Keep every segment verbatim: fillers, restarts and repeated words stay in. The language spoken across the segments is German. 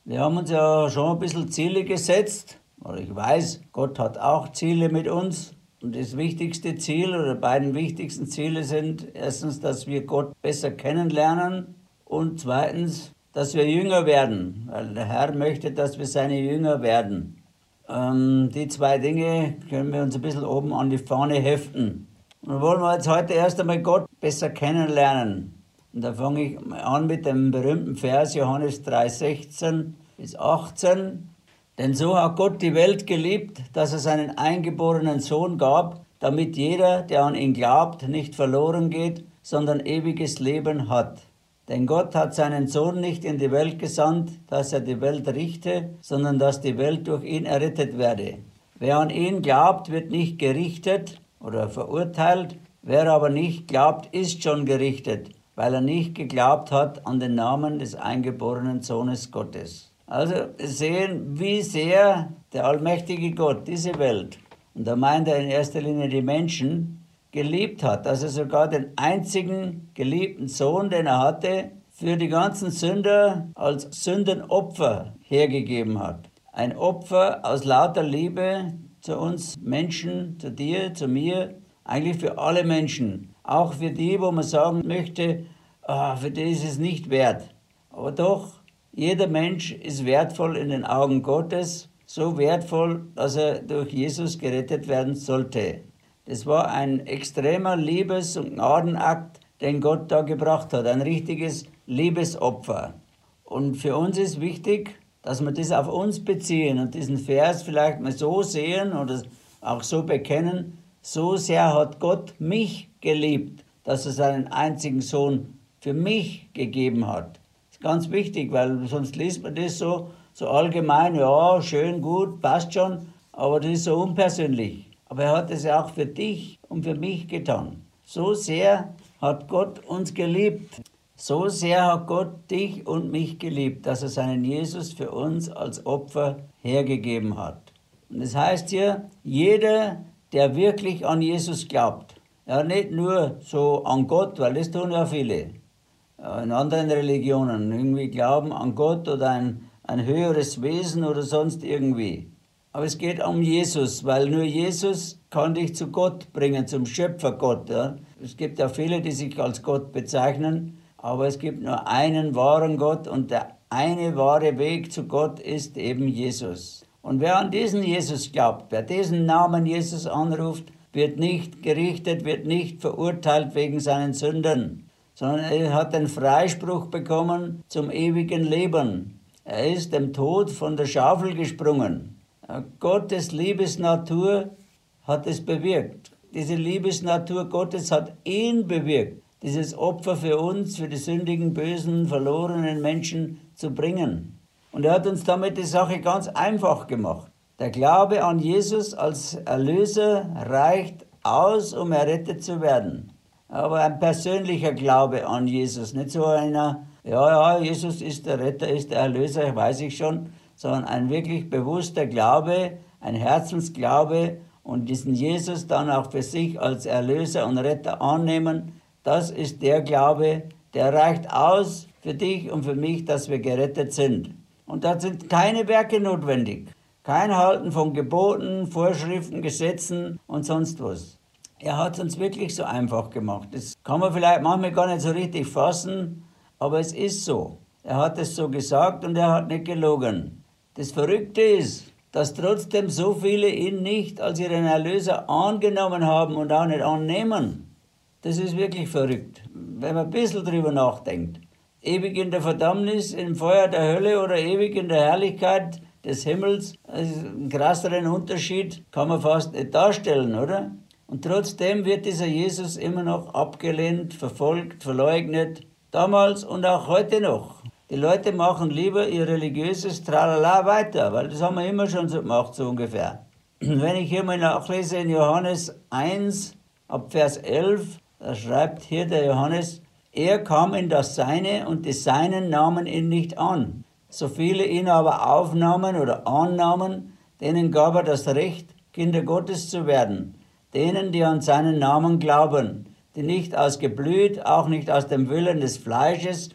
Wir haben uns ja schon ein bisschen Ziele gesetzt. Oder ich weiß, Gott hat auch Ziele mit uns. Und das wichtigste Ziel oder die beiden wichtigsten Ziele sind erstens, dass wir Gott besser kennenlernen und zweitens, dass wir Jünger werden. Weil der Herr möchte, dass wir seine Jünger werden. Ähm, die zwei Dinge können wir uns ein bisschen oben an die Fahne heften. Und wollen wir jetzt heute erst einmal Gott besser kennenlernen. Und da fange ich an mit dem berühmten Vers Johannes drei, sechzehn bis achtzehn. Denn so hat Gott die Welt geliebt, dass er seinen eingeborenen Sohn gab, damit jeder, der an ihn glaubt, nicht verloren geht, sondern ewiges Leben hat. Denn Gott hat seinen Sohn nicht in die Welt gesandt, dass er die Welt richte, sondern dass die Welt durch ihn errettet werde. Wer an ihn glaubt, wird nicht gerichtet oder verurteilt. Wer aber nicht glaubt, ist schon gerichtet, weil er nicht geglaubt hat an den Namen des eingeborenen Sohnes Gottes. Also wir sehen, wie sehr der allmächtige Gott diese Welt, und da meint er in erster Linie die Menschen, geliebt hat, dass er sogar den einzigen geliebten Sohn, den er hatte, für die ganzen Sünder als Sündenopfer hergegeben hat. Ein Opfer aus lauter Liebe zu uns Menschen, zu dir, zu mir, eigentlich für alle Menschen. Auch für die, wo man sagen möchte, ah, für die ist es nicht wert. Aber doch, jeder Mensch ist wertvoll in den Augen Gottes, so wertvoll, dass er durch Jesus gerettet werden sollte. Das war ein extremer Liebes- und Gnadenakt, den Gott da gebracht hat, ein richtiges Liebesopfer. Und für uns ist wichtig, dass wir das auf uns beziehen und diesen Vers vielleicht mal so sehen oder auch so bekennen, so sehr hat Gott mich geliebt, dass er seinen einzigen Sohn für mich gegeben hat. Das ist ganz wichtig, weil sonst liest man das so, so allgemein, ja, schön, gut, passt schon, aber das ist so unpersönlich. Aber er hat es ja auch für dich und für mich getan. So sehr hat Gott uns geliebt. So sehr hat Gott dich und mich geliebt, dass er seinen Jesus für uns als Opfer hergegeben hat. Und das heißt hier, jeder, der wirklich an Jesus glaubt, ja nicht nur so an Gott, weil das tun ja viele, ja, in anderen Religionen, irgendwie glauben an Gott oder ein, ein höheres Wesen oder sonst irgendwie. Aber es geht um Jesus, weil nur Jesus kann dich zu Gott bringen, zum Schöpfergott. Ja. Es gibt ja viele, die sich als Gott bezeichnen, aber es gibt nur einen wahren Gott und der eine wahre Weg zu Gott ist eben Jesus. Und wer an diesen Jesus glaubt, wer diesen Namen Jesus anruft, wird nicht gerichtet, wird nicht verurteilt wegen seinen Sünden, sondern er hat den Freispruch bekommen zum ewigen Leben. Er ist dem Tod von der Schaufel gesprungen. Gottes Liebesnatur hat es bewirkt. Diese Liebesnatur Gottes hat ihn bewirkt, dieses Opfer für uns, für die sündigen, bösen, verlorenen Menschen zu bringen. Und er hat uns damit die Sache ganz einfach gemacht. Der Glaube an Jesus als Erlöser reicht aus, um errettet zu werden. Aber ein persönlicher Glaube an Jesus, nicht so einer, ja, ja, Jesus ist der Retter, ist der Erlöser, weiß ich schon, sondern ein wirklich bewusster Glaube, ein Herzensglaube und diesen Jesus dann auch für sich als Erlöser und Retter annehmen, das ist der Glaube, der reicht aus für dich und für mich, dass wir gerettet sind. Und da sind keine Werke notwendig, kein Halten von Geboten, Vorschriften, Gesetzen und sonst was. Er hat es uns wirklich so einfach gemacht. Das kann man vielleicht manchmal gar nicht so richtig fassen, aber es ist so. Er hat es so gesagt und er hat nicht gelogen. Das Verrückte ist, dass trotzdem so viele ihn nicht als ihren Erlöser angenommen haben und auch nicht annehmen. Das ist wirklich verrückt, wenn man ein bisschen drüber nachdenkt. Ewig in der Verdammnis, im Feuer der Hölle oder ewig in der Herrlichkeit des Himmels, also einen krasseren Unterschied kann man fast nicht darstellen, oder? Und trotzdem wird dieser Jesus immer noch abgelehnt, verfolgt, verleugnet, damals und auch heute noch. Die Leute machen lieber ihr religiöses Tralala weiter, weil das haben wir immer schon so gemacht, so ungefähr. Wenn ich hier mal nachlese in Johannes eins, ab Vers elf, da schreibt hier der Johannes, er kam in das Seine und die Seinen nahmen ihn nicht an. So viele ihn aber aufnahmen oder annahmen, denen gab er das Recht, Kinder Gottes zu werden, denen, die an seinen Namen glauben, die nicht aus Geblüt, auch nicht aus dem Willen des Fleisches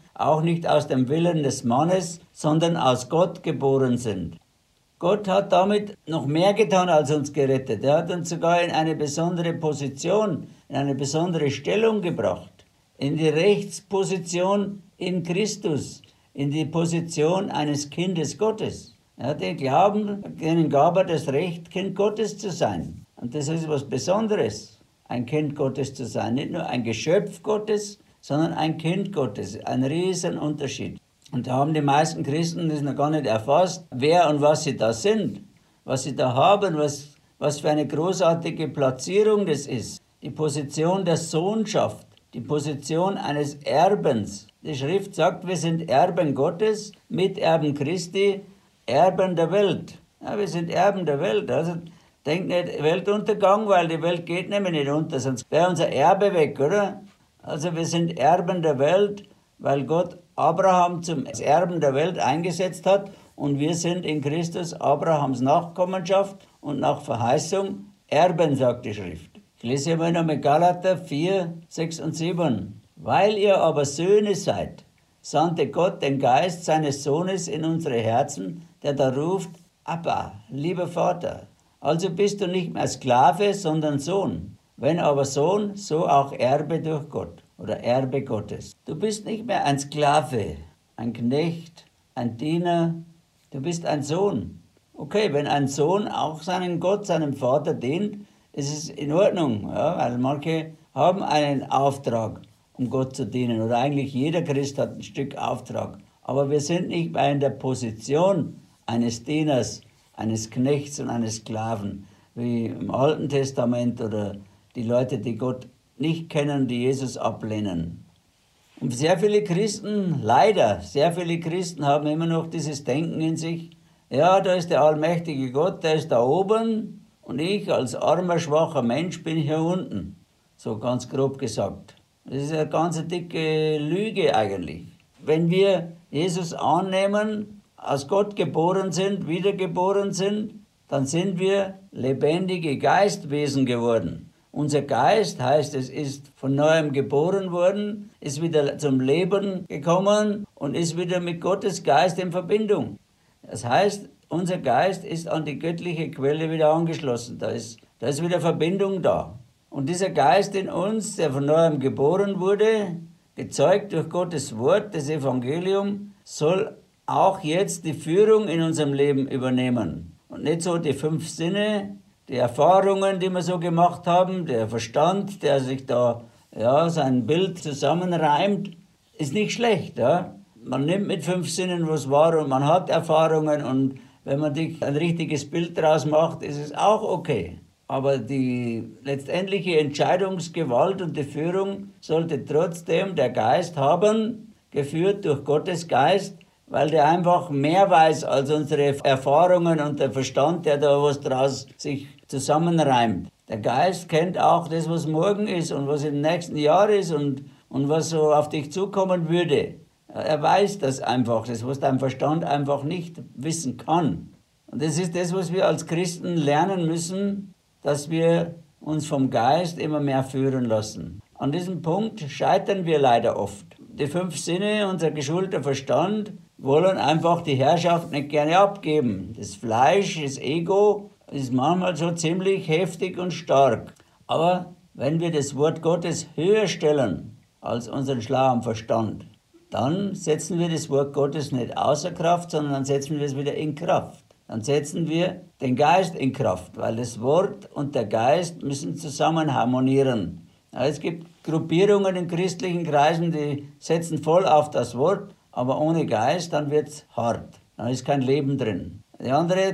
auch nicht aus dem Willen des Mannes, sondern aus Gott geboren sind. Gott hat damit noch mehr getan als uns gerettet. Er hat uns sogar in eine besondere Position, in eine besondere Stellung gebracht. In die Rechtsposition in Christus, in die Position eines Kindes Gottes. Ja, die Glauben, denen gab er das Recht, Kind Gottes zu sein. Und das ist was Besonderes, ein Kind Gottes zu sein. Nicht nur ein Geschöpf Gottes, sondern ein Kind Gottes. Ein Riesenunterschied. Und da haben die meisten Christen das noch gar nicht erfasst, wer und was sie da sind, was sie da haben, was, was für eine großartige Platzierung das ist. Die Position der Sohnschaft, die Position eines Erbens. Die Schrift sagt, wir sind Erben Gottes, Miterben Christi, Erben der Welt. Ja, wir sind Erben der Welt. Also denkt nicht Weltuntergang, weil die Welt geht nämlich nicht unter, sonst wäre unser Erbe weg, oder? Also wir sind Erben der Welt, weil Gott Abraham zum Erben der Welt eingesetzt hat und wir sind in Christus Abrahams Nachkommenschaft und nach Verheißung Erben, sagt die Schrift. Ich lese mal noch mit Galater vier, sechs und sieben. Weil ihr aber Söhne seid, sandte Gott den Geist seines Sohnes in unsere Herzen, der da ruft, Abba, lieber Vater. Also bist du nicht mehr Sklave, sondern Sohn. Wenn aber Sohn, so auch Erbe durch Gott oder Erbe Gottes. Du bist nicht mehr ein Sklave, ein Knecht, ein Diener, du bist ein Sohn. Okay, wenn ein Sohn auch seinem Gott, seinem Vater dient, ist es in Ordnung, ja, weil manche haben einen Auftrag, um Gott zu dienen. Oder eigentlich jeder Christ hat ein Stück Auftrag. Aber wir sind nicht mehr in der Position eines Dieners, eines Knechts und eines Sklaven, wie im Alten Testament oder die Leute, die Gott nicht kennen, die Jesus ablehnen. Und sehr viele Christen, leider, sehr viele Christen haben immer noch dieses Denken in sich, ja, da ist der allmächtige Gott, der ist da oben und ich als armer, schwacher Mensch bin hier unten. So ganz grob gesagt. Das ist eine ganz dicke Lüge eigentlich. Wenn wir Jesus annehmen, aus Gott geboren sind, wiedergeboren sind, dann sind wir lebendige Geistwesen geworden. Unser Geist, heißt es, ist von neuem geboren worden, ist wieder zum Leben gekommen und ist wieder mit Gottes Geist in Verbindung. Das heißt, unser Geist ist an die göttliche Quelle wieder angeschlossen. Da ist, da ist wieder Verbindung da. Und dieser Geist in uns, der von neuem geboren wurde, gezeugt durch Gottes Wort, das Evangelium, soll auch jetzt die Führung in unserem Leben übernehmen. Und nicht so die fünf Sinne, die Erfahrungen, die wir so gemacht haben, der Verstand, der sich da ja, sein Bild zusammenreimt, ist nicht schlecht. Ja? Man nimmt mit fünf Sinnen was wahr und man hat Erfahrungen und wenn man sich ein richtiges Bild daraus macht, ist es auch okay. Aber die letztendliche Entscheidungsgewalt und die Führung sollte trotzdem der Geist haben, geführt durch Gottes Geist, weil der einfach mehr weiß als unsere Erfahrungen und der Verstand, der da was draus sich zusammenreimt. Der Geist kennt auch das, was morgen ist und was im nächsten Jahr ist und, und was so auf dich zukommen würde. Er weiß das einfach, das, was dein Verstand einfach nicht wissen kann. Und das ist das, was wir als Christen lernen müssen, dass wir uns vom Geist immer mehr führen lassen. An diesem Punkt scheitern wir leider oft. Die fünf Sinne, unser geschulter Verstand, wollen einfach die Herrschaft nicht gerne abgeben. Das Fleisch, das Ego, ist manchmal so ziemlich heftig und stark. Aber wenn wir das Wort Gottes höher stellen als unseren schlauen Verstand, dann setzen wir das Wort Gottes nicht außer Kraft, sondern dann setzen wir es wieder in Kraft. Dann setzen wir den Geist in Kraft, weil das Wort und der Geist müssen zusammen harmonieren. Ja, es gibt Gruppierungen in christlichen Kreisen, die setzen voll auf das Wort, aber ohne Geist, dann wird es hart. Dann ist kein Leben drin. Die andere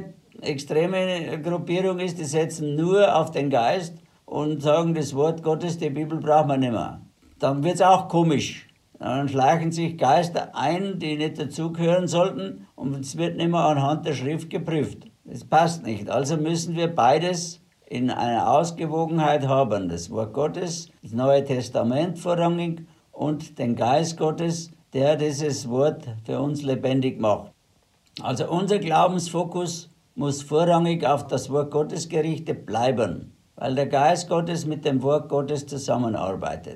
extreme Gruppierung ist, die setzen nur auf den Geist und sagen, das Wort Gottes, die Bibel braucht man nicht mehr. Dann wird es auch komisch. Dann schleichen sich Geister ein, die nicht dazugehören sollten und es wird nicht mehr anhand der Schrift geprüft. Das passt nicht. Also müssen wir beides in einer Ausgewogenheit haben. Das Wort Gottes, das Neue Testament vorrangig und den Geist Gottes, der dieses Wort für uns lebendig macht. Also unser Glaubensfokus muss vorrangig auf das Wort Gottes gerichtet bleiben, weil der Geist Gottes mit dem Wort Gottes zusammenarbeitet.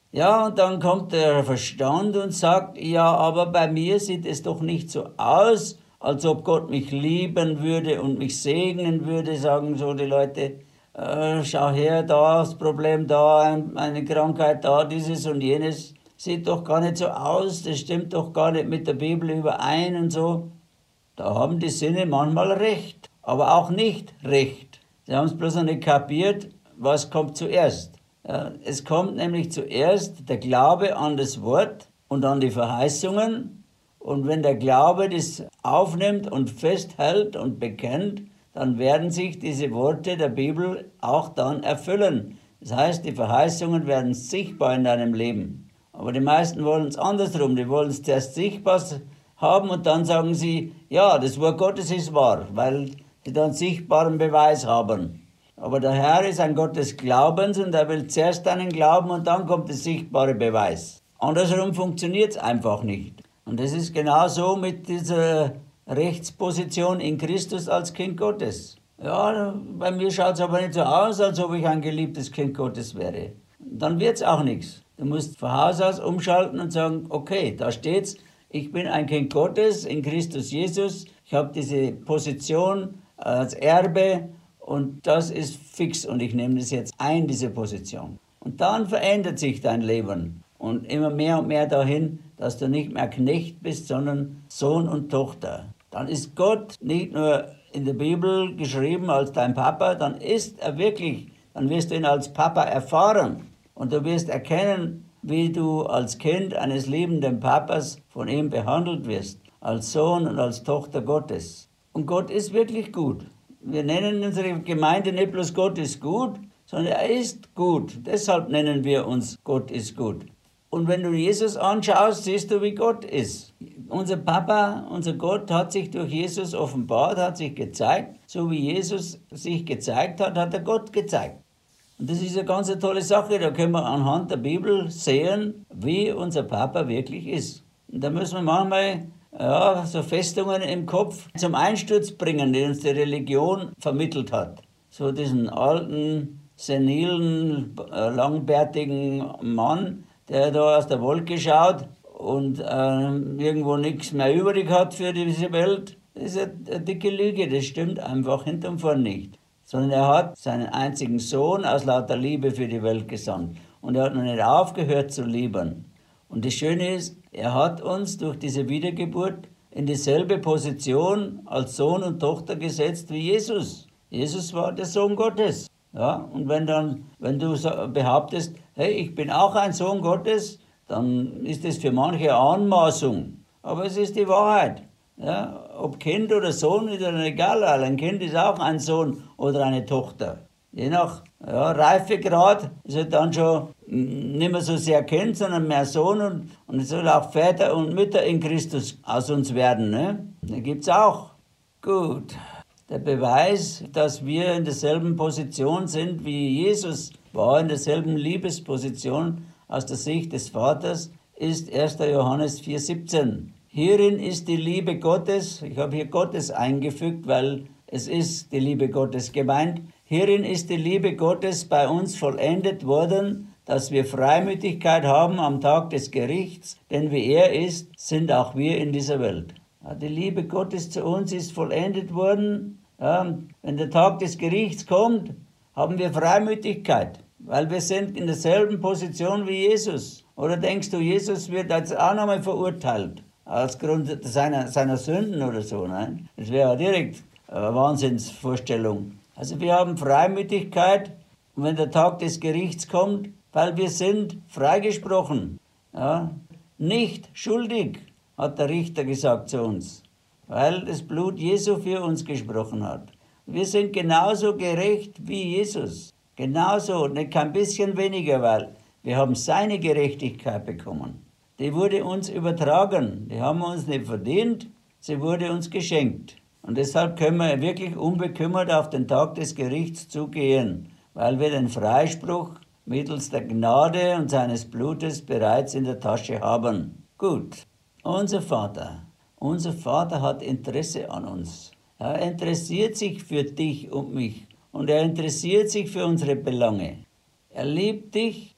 Ja, und dann kommt der Verstand und sagt, ja, aber bei mir sieht es doch nicht so aus, als ob Gott mich lieben würde und mich segnen würde, sagen so die Leute. Äh, schau her, da das Problem, da eine Krankheit, da dieses und jenes. Sieht doch gar nicht so aus, das stimmt doch gar nicht mit der Bibel überein und so. Da haben die Sinne manchmal recht, aber auch nicht recht. Sie haben es bloß noch nicht kapiert, was kommt zuerst. Ja, es kommt nämlich zuerst der Glaube an das Wort und an die Verheißungen. Und wenn der Glaube das aufnimmt und festhält und bekennt, dann werden sich diese Worte der Bibel auch dann erfüllen. Das heißt, die Verheißungen werden sichtbar in deinem Leben. Aber die meisten wollen es andersrum. Die wollen es zuerst sichtbar haben und dann sagen sie, ja, das Wort Gottes ist wahr, weil sie dann sichtbaren Beweis haben. Aber der Herr ist ein Gott des Glaubens und er will zuerst deinen Glauben und dann kommt der sichtbare Beweis. Andersrum funktioniert es einfach nicht. Und das ist genauso mit dieser Rechtsposition in Christus als Kind Gottes. Ja, bei mir schaut es aber nicht so aus, als ob ich ein geliebtes Kind Gottes wäre. Dann wird es auch nichts. Du musst von Haus aus umschalten und sagen, okay, da steht's, ich bin ein Kind Gottes in Christus Jesus, ich habe diese Position als Erbe und das ist fix und ich nehme das jetzt ein, diese Position. Und dann verändert sich dein Leben und immer mehr und mehr dahin, dass du nicht mehr Knecht bist, sondern Sohn und Tochter. Dann ist Gott nicht nur in der Bibel geschrieben als dein Papa, dann ist er wirklich, dann wirst du ihn als Papa erfahren und du wirst erkennen, wie du als Kind eines liebenden Papas von ihm behandelt wirst, als Sohn und als Tochter Gottes. Und Gott ist wirklich gut. Wir nennen unsere Gemeinde nicht bloß Gott ist gut, sondern er ist gut. Deshalb nennen wir uns Gott ist gut. Und wenn du Jesus anschaust, siehst du, wie Gott ist. Unser Papa, unser Gott hat sich durch Jesus offenbart, hat sich gezeigt. So wie Jesus sich gezeigt hat, hat er Gott gezeigt. Und das ist eine ganz tolle Sache. Da können wir anhand der Bibel sehen, wie unser Papa wirklich ist. Und da müssen wir manchmal ja, so Festungen im Kopf zum Einsturz bringen, die uns die Religion vermittelt hat. So diesen alten, senilen, langbärtigen Mann, der da aus der Wolke schaut und äh, irgendwo nichts mehr übrig hat für diese Welt. Das ist eine, eine dicke Lüge, das stimmt einfach hinten und vorne nicht. Sondern er hat seinen einzigen Sohn aus lauter Liebe für die Welt gesandt. Und er hat noch nicht aufgehört zu lieben. Und das Schöne ist, er hat uns durch diese Wiedergeburt in dieselbe Position als Sohn und Tochter gesetzt wie Jesus. Jesus war der Sohn Gottes. Ja, und wenn, dann, wenn du behauptest, hey, ich bin auch ein Sohn Gottes, dann ist das für manche Anmaßung. Aber es ist die Wahrheit. Ja, ob Kind oder Sohn ist dann egal, weil ein Kind ist auch ein Sohn oder eine Tochter. Je nach ja, Reifegrad ist er dann schon nicht mehr so sehr Kind, sondern mehr Sohn und, und es soll auch Väter und Mütter in Christus aus uns werden. Ne? Da gibt es auch. Gut. Der Beweis, dass wir in derselben Position sind, wie Jesus war, in derselben Liebesposition aus der Sicht des Vaters, ist erster Johannes vier siebzehn. Hierin ist die Liebe Gottes, ich habe hier Gottes eingefügt, weil es ist die Liebe Gottes gemeint. Hierin ist die Liebe Gottes bei uns vollendet worden, dass wir Freimütigkeit haben am Tag des Gerichts, denn wie er ist, sind auch wir in dieser Welt. Ja, die Liebe Gottes zu uns ist vollendet worden. Ja, wenn der Tag des Gerichts kommt, haben wir Freimütigkeit, weil wir sind in derselben Position wie Jesus. Oder denkst du, Jesus wird jetzt auch nochmal verurteilt, als Grund seiner, seiner Sünden oder so? Nein, das wäre direkt eine Wahnsinnsvorstellung. Also wir haben Freimütigkeit, und wenn der Tag des Gerichts kommt, weil wir sind freigesprochen. Ja, nicht schuldig, hat der Richter gesagt zu uns, weil das Blut Jesu für uns gesprochen hat. Wir sind genauso gerecht wie Jesus. Genauso, nicht kein bisschen weniger, weil wir haben seine Gerechtigkeit bekommen. Die wurde uns übertragen. Die haben wir uns nicht verdient, sie wurde uns geschenkt. Und deshalb können wir wirklich unbekümmert auf den Tag des Gerichts zugehen, weil wir den Freispruch mittels der Gnade und seines Blutes bereits in der Tasche haben. Gut, unser Vater, unser Vater hat Interesse an uns. Er interessiert sich für dich und mich und er interessiert sich für unsere Belange. Er liebt dich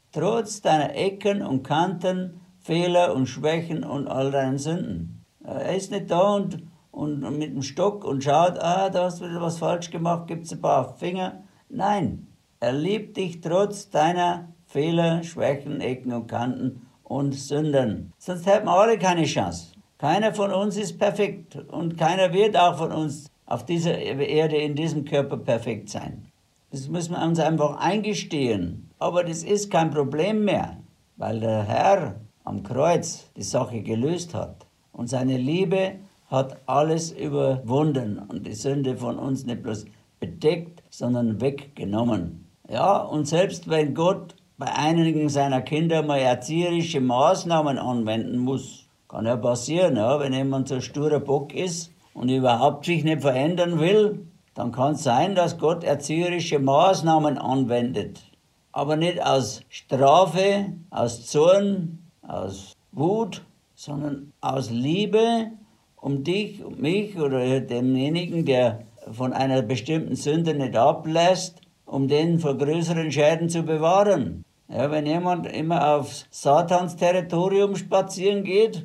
trotz deiner Ecken und Kanten, Fehler und Schwächen und all deinen Sünden. Er ist nicht da und, und, und mit dem Stock und schaut, ah, da hast du wieder was falsch gemacht, gibt es ein paar Finger. Nein, er liebt dich trotz deiner Fehler, Schwächen, Ecken und Kanten und Sünden. Sonst hätten wir alle keine Chance. Keiner von uns ist perfekt und keiner wird auch von uns auf dieser Erde in diesem Körper perfekt sein. Das müssen wir uns einfach eingestehen. Aber das ist kein Problem mehr, weil der Herr am Kreuz die Sache gelöst hat. Und seine Liebe hat alles überwunden und die Sünde von uns nicht bloß bedeckt, sondern weggenommen. Ja, und selbst wenn Gott bei einigen seiner Kinder mal erzieherische Maßnahmen anwenden muss, kann ja passieren, ja, wenn jemand so ein sturer Bock ist und überhaupt sich nicht verändern will, dann kann es sein, dass Gott erzieherische Maßnahmen anwendet. Aber nicht aus Strafe, aus Zorn, aus Wut, sondern aus Liebe, um dich, um mich oder denjenigen, der von einer bestimmten Sünde nicht ablässt, um den vor größeren Schäden zu bewahren. Ja, wenn jemand immer auf Satans Territorium spazieren geht,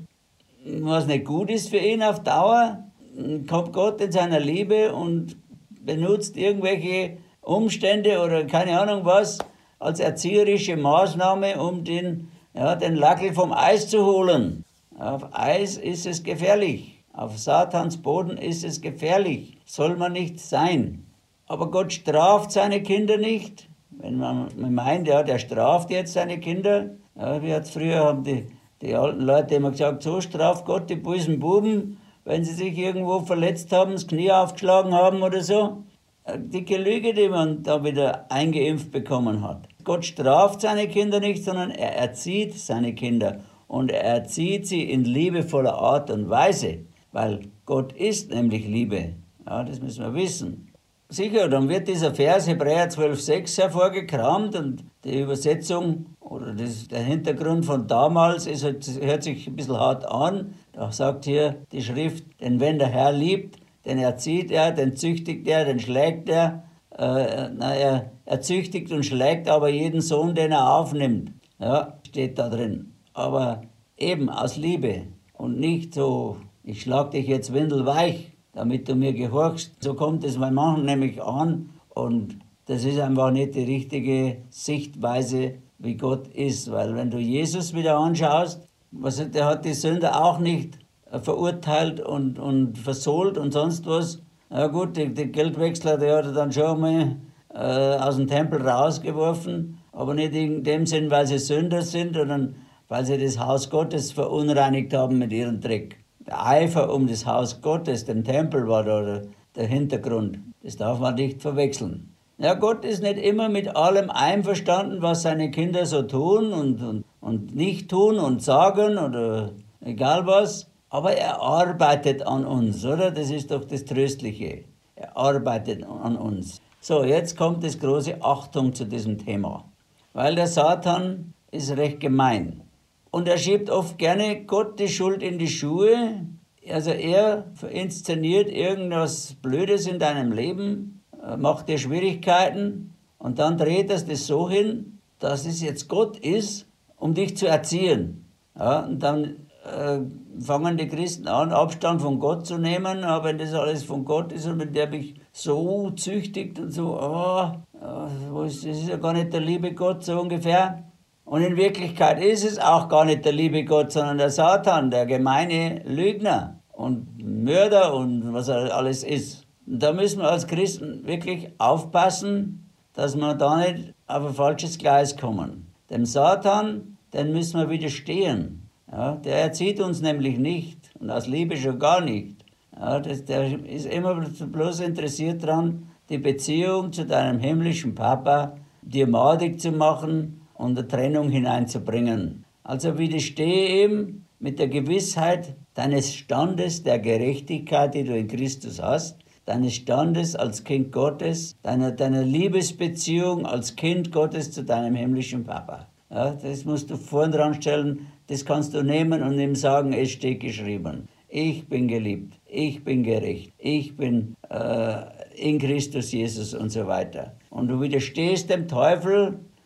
was nicht gut ist für ihn auf Dauer, kommt Gott in seiner Liebe und benutzt irgendwelche Umstände oder keine Ahnung was als erzieherische Maßnahme, um den, ja, den Lackel vom Eis zu holen. Auf Eis ist es gefährlich, auf Satans Boden ist es gefährlich, soll man nicht sein. Aber Gott straft seine Kinder nicht. Wenn man meint, ja, der straft jetzt seine Kinder, ja, wie hat's früher haben die, die alten Leute immer gesagt, so straft Gott die bösen Buben, wenn sie sich irgendwo verletzt haben, das Knie aufgeschlagen haben oder so. Dicke Lüge, die man da wieder eingeimpft bekommen hat. Gott straft seine Kinder nicht, sondern er erzieht seine Kinder. Und er erzieht sie in liebevoller Art und Weise, weil Gott ist nämlich Liebe. Ja, das müssen wir wissen. Sicher, dann wird dieser Vers Hebräer zwölf sechs hervorgekramt und die Übersetzung oder das, der Hintergrund von damals ist, hört sich ein bisschen hart an. Da sagt hier die Schrift, denn wenn der Herr liebt, den erzieht er, den züchtigt er, den schlägt er. Äh, na, er, er züchtigt und schlägt aber jeden Sohn, den er aufnimmt. Ja, steht da drin. Aber eben aus Liebe und nicht so, ich schlag dich jetzt windelweich, damit du mir gehorchst. So kommt es bei manchen nämlich an und das ist einfach nicht die richtige Sichtweise, wie Gott ist. Weil wenn du Jesus wieder anschaust, was, der hat die Sünder auch nicht verurteilt und, und versohlt und sonst was. Ja gut, die, die Geldwechsler, die hat er dann schon mal äh, aus dem Tempel rausgeworfen, aber nicht in dem Sinn, weil sie Sünder sind, sondern weil sie das Haus Gottes verunreinigt haben mit ihrem Dreck. Der Eifer um das Haus Gottes, den Tempel, war da der Hintergrund. Das darf man nicht verwechseln. Ja, Gott ist nicht immer mit allem einverstanden, was seine Kinder so tun und, und, und nicht tun und sagen oder egal was. Aber er arbeitet an uns, oder? Das ist doch das Tröstliche. Er arbeitet an uns. So, jetzt kommt das große Achtung zu diesem Thema. Weil der Satan ist recht gemein. Und er schiebt oft gerne Gott die Schuld in die Schuhe. Also er inszeniert irgendwas Blödes in deinem Leben, macht dir Schwierigkeiten und dann dreht er das so hin, dass es jetzt Gott ist, um dich zu erziehen. Ja, und dann äh, fangen die Christen an, Abstand von Gott zu nehmen, aber wenn das alles von Gott ist und mit der mich so züchtigt und so, oh, das ist ja gar nicht der liebe Gott, so ungefähr. Und in Wirklichkeit ist es auch gar nicht der liebe Gott, sondern der Satan, der gemeine Lügner und Mörder und was er alles ist. Und da müssen wir als Christen wirklich aufpassen, dass wir da nicht auf ein falsches Gleis kommen. Dem Satan, den müssen wir widerstehen. Ja, der erzieht uns nämlich nicht und aus Liebe schon gar nicht. Ja, das, der ist immer bloß interessiert daran, die Beziehung zu deinem himmlischen Papa dir madig zu machen und eine Trennung hineinzubringen. Also widerstehe ihm mit der Gewissheit deines Standes der Gerechtigkeit, die du in Christus hast, deines Standes als Kind Gottes, deiner, deiner Liebesbeziehung als Kind Gottes zu deinem himmlischen Papa. Ja, das musst du vorn dran stellen, das kannst du nehmen und ihm sagen, es steht geschrieben. Ich bin geliebt, ich bin gerecht, ich bin äh, in Christus Jesus und so weiter. Und du widerstehst dem Teufel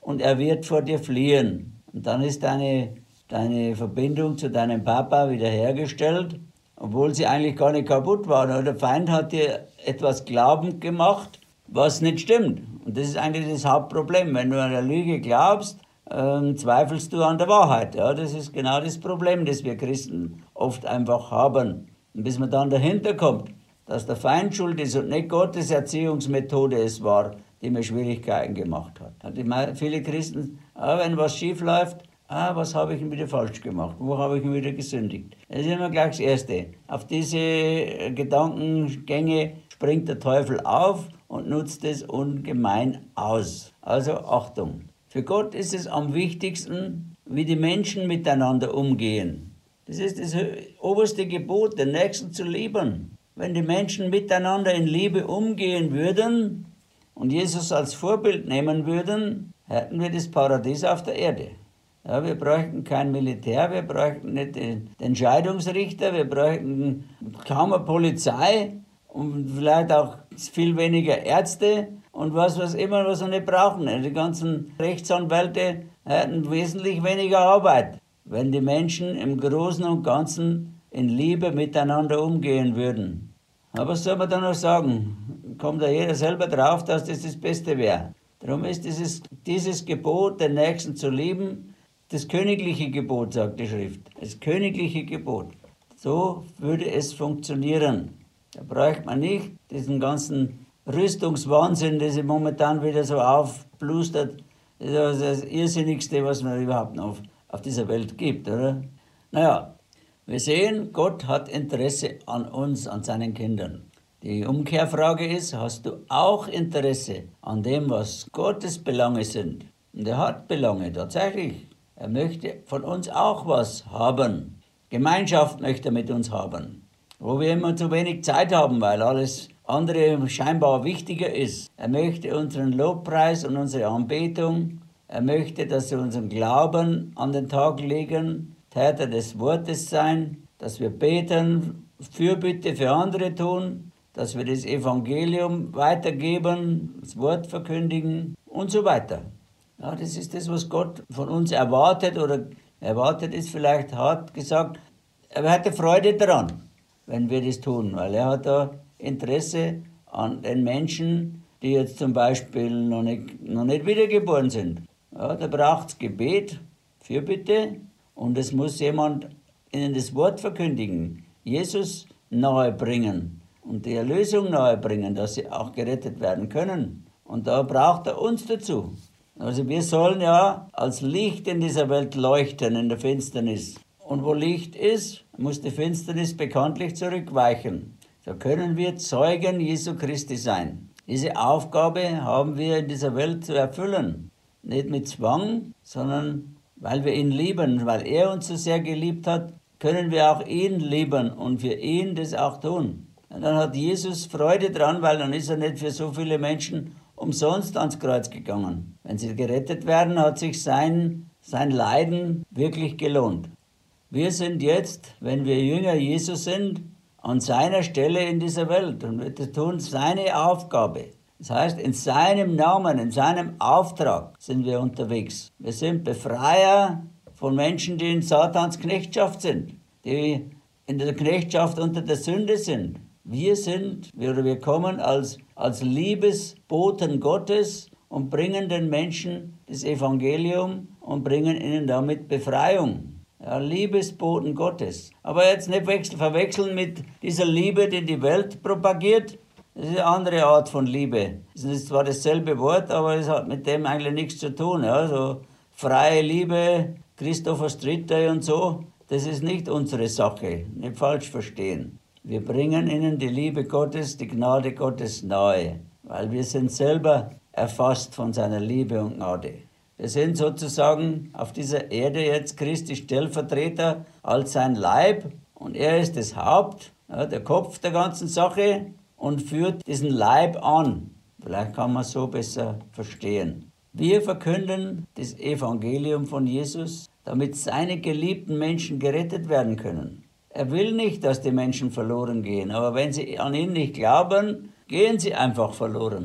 und er wird vor dir fliehen. Und dann ist deine, deine Verbindung zu deinem Papa wiederhergestellt, obwohl sie eigentlich gar nicht kaputt war. Der Feind hat dir etwas glaubend gemacht, was nicht stimmt. Und das ist eigentlich das Hauptproblem. Wenn du an der Lüge glaubst, ähm, zweifelst du an der Wahrheit. Ja, das ist genau das Problem, das wir Christen oft einfach haben. Und bis man dann dahinter kommt, dass der Feind schuld ist und nicht Gottes Erziehungsmethode es war, die mir Schwierigkeiten gemacht hat. Und die, viele Christen, ah, wenn was schief läuft, ah, was habe ich denn wieder falsch gemacht? Wo habe ich ihn wieder gesündigt? Das ist immer gleich das Erste. Auf diese Gedankengänge springt der Teufel auf und nutzt es ungemein aus. Also Achtung. Für Gott ist es am wichtigsten, wie die Menschen miteinander umgehen. Das ist das oberste Gebot, den Nächsten zu lieben. Wenn die Menschen miteinander in Liebe umgehen würden und Jesus als Vorbild nehmen würden, hätten wir das Paradies auf der Erde. Ja, wir bräuchten kein Militär, wir bräuchten nicht den, den Scheidungsrichter, wir bräuchten kaum eine Polizei und vielleicht auch viel weniger Ärzte und was, was immer, was wir nicht brauchen. Die ganzen Rechtsanwälte hätten wesentlich weniger Arbeit, wenn die Menschen im Großen und Ganzen in Liebe miteinander umgehen würden. Aber was soll man da noch sagen? Kommt da jeder selber drauf, dass das das Beste wäre. Darum ist dieses, dieses Gebot, den Nächsten zu lieben, das königliche Gebot, sagt die Schrift. Das königliche Gebot. So würde es funktionieren. Da bräuchte man nicht diesen ganzen Rüstungswahnsinn, der sich momentan wieder so aufblustert. Das ist das Irrsinnigste, was man überhaupt noch auf, auf dieser Welt gibt, oder? Naja, wir sehen, Gott hat Interesse an uns, an seinen Kindern. Die Umkehrfrage ist, hast du auch Interesse an dem, was Gottes Belange sind? Und er hat Belange, tatsächlich. Er möchte von uns auch was haben. Gemeinschaft möchte er mit uns haben. Wo wir immer zu wenig Zeit haben, weil alles andere scheinbar wichtiger ist. Er möchte unseren Lobpreis und unsere Anbetung. Er möchte, dass wir unseren Glauben an den Tag legen, Täter des Wortes sein, dass wir beten, Fürbitte für andere tun, dass wir das Evangelium weitergeben, das Wort verkündigen und so weiter. Ja, das ist das, was Gott von uns erwartet oder erwartet ist vielleicht hart gesagt. Er hätte Freude daran, wenn wir das tun, weil er hat da Interesse an den Menschen, die jetzt zum Beispiel noch nicht, noch nicht wiedergeboren sind. Ja, da braucht es Gebet, Fürbitte und es muss jemand ihnen das Wort verkündigen, Jesus nahe bringen und die Erlösung nahe bringen, dass sie auch gerettet werden können. Und da braucht er uns dazu. Also wir sollen ja als Licht in dieser Welt leuchten, in der Finsternis. Und wo Licht ist, muss die Finsternis bekanntlich zurückweichen. So können wir Zeugen Jesu Christi sein. Diese Aufgabe haben wir in dieser Welt zu erfüllen. Nicht mit Zwang, sondern weil wir ihn lieben. Weil er uns so sehr geliebt hat, können wir auch ihn lieben und für ihn das auch tun. Und dann hat Jesus Freude dran, weil dann ist er nicht für so viele Menschen umsonst ans Kreuz gegangen. Wenn sie gerettet werden, hat sich sein, sein Leiden wirklich gelohnt. Wir sind jetzt, wenn wir Jünger Jesu sind, an seiner Stelle in dieser Welt und wir tun seine Aufgabe. Das heißt, in seinem Namen, in seinem Auftrag sind wir unterwegs. Wir sind Befreier von Menschen, die in Satans Knechtschaft sind, die in der Knechtschaft unter der Sünde sind. Wir sind, oder wir kommen als, als Liebesboten Gottes und bringen den Menschen das Evangelium und bringen ihnen damit Befreiung. Ja, Liebesboten Gottes. Aber jetzt nicht wechsel, verwechseln mit dieser Liebe, die die Welt propagiert. Das ist eine andere Art von Liebe. Das ist zwar dasselbe Wort, aber es hat mit dem eigentlich nichts zu tun. Ja, so freie Liebe, Christopher Stritter und so, das ist nicht unsere Sache. Nicht falsch verstehen. Wir bringen ihnen die Liebe Gottes, die Gnade Gottes nahe, weil wir sind selber erfasst von seiner Liebe und Gnade. Wir sind sozusagen auf dieser Erde jetzt Christi Stellvertreter als sein Leib und er ist das Haupt, ja, der Kopf der ganzen Sache und führt diesen Leib an. Vielleicht kann man es so besser verstehen. Wir verkünden das Evangelium von Jesus, damit seine geliebten Menschen gerettet werden können. Er will nicht, dass die Menschen verloren gehen, aber wenn sie an ihn nicht glauben, gehen sie einfach verloren.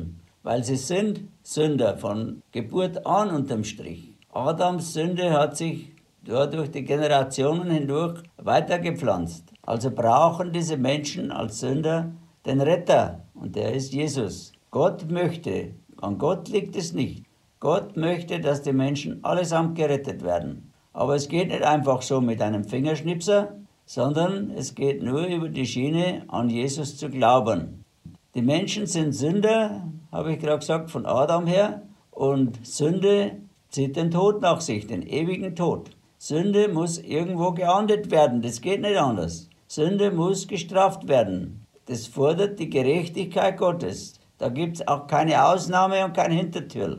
weil sie sind Sünder von Geburt an unterm Strich. Adams Sünde hat sich ja, durch die Generationen hindurch weitergepflanzt. Also brauchen diese Menschen als Sünder den Retter und der ist Jesus. Gott möchte, an Gott liegt es nicht. Gott möchte, dass die Menschen allesamt gerettet werden. Aber es geht nicht einfach so mit einem Fingerschnipser, sondern es geht nur über die Schiene, an Jesus zu glauben. Die Menschen sind Sünder, habe ich gerade gesagt, von Adam her. Und Sünde zieht den Tod nach sich, den ewigen Tod. Sünde muss irgendwo geahndet werden, das geht nicht anders. Sünde muss gestraft werden. Das fordert die Gerechtigkeit Gottes. Da gibt es auch keine Ausnahme und kein Hintertür.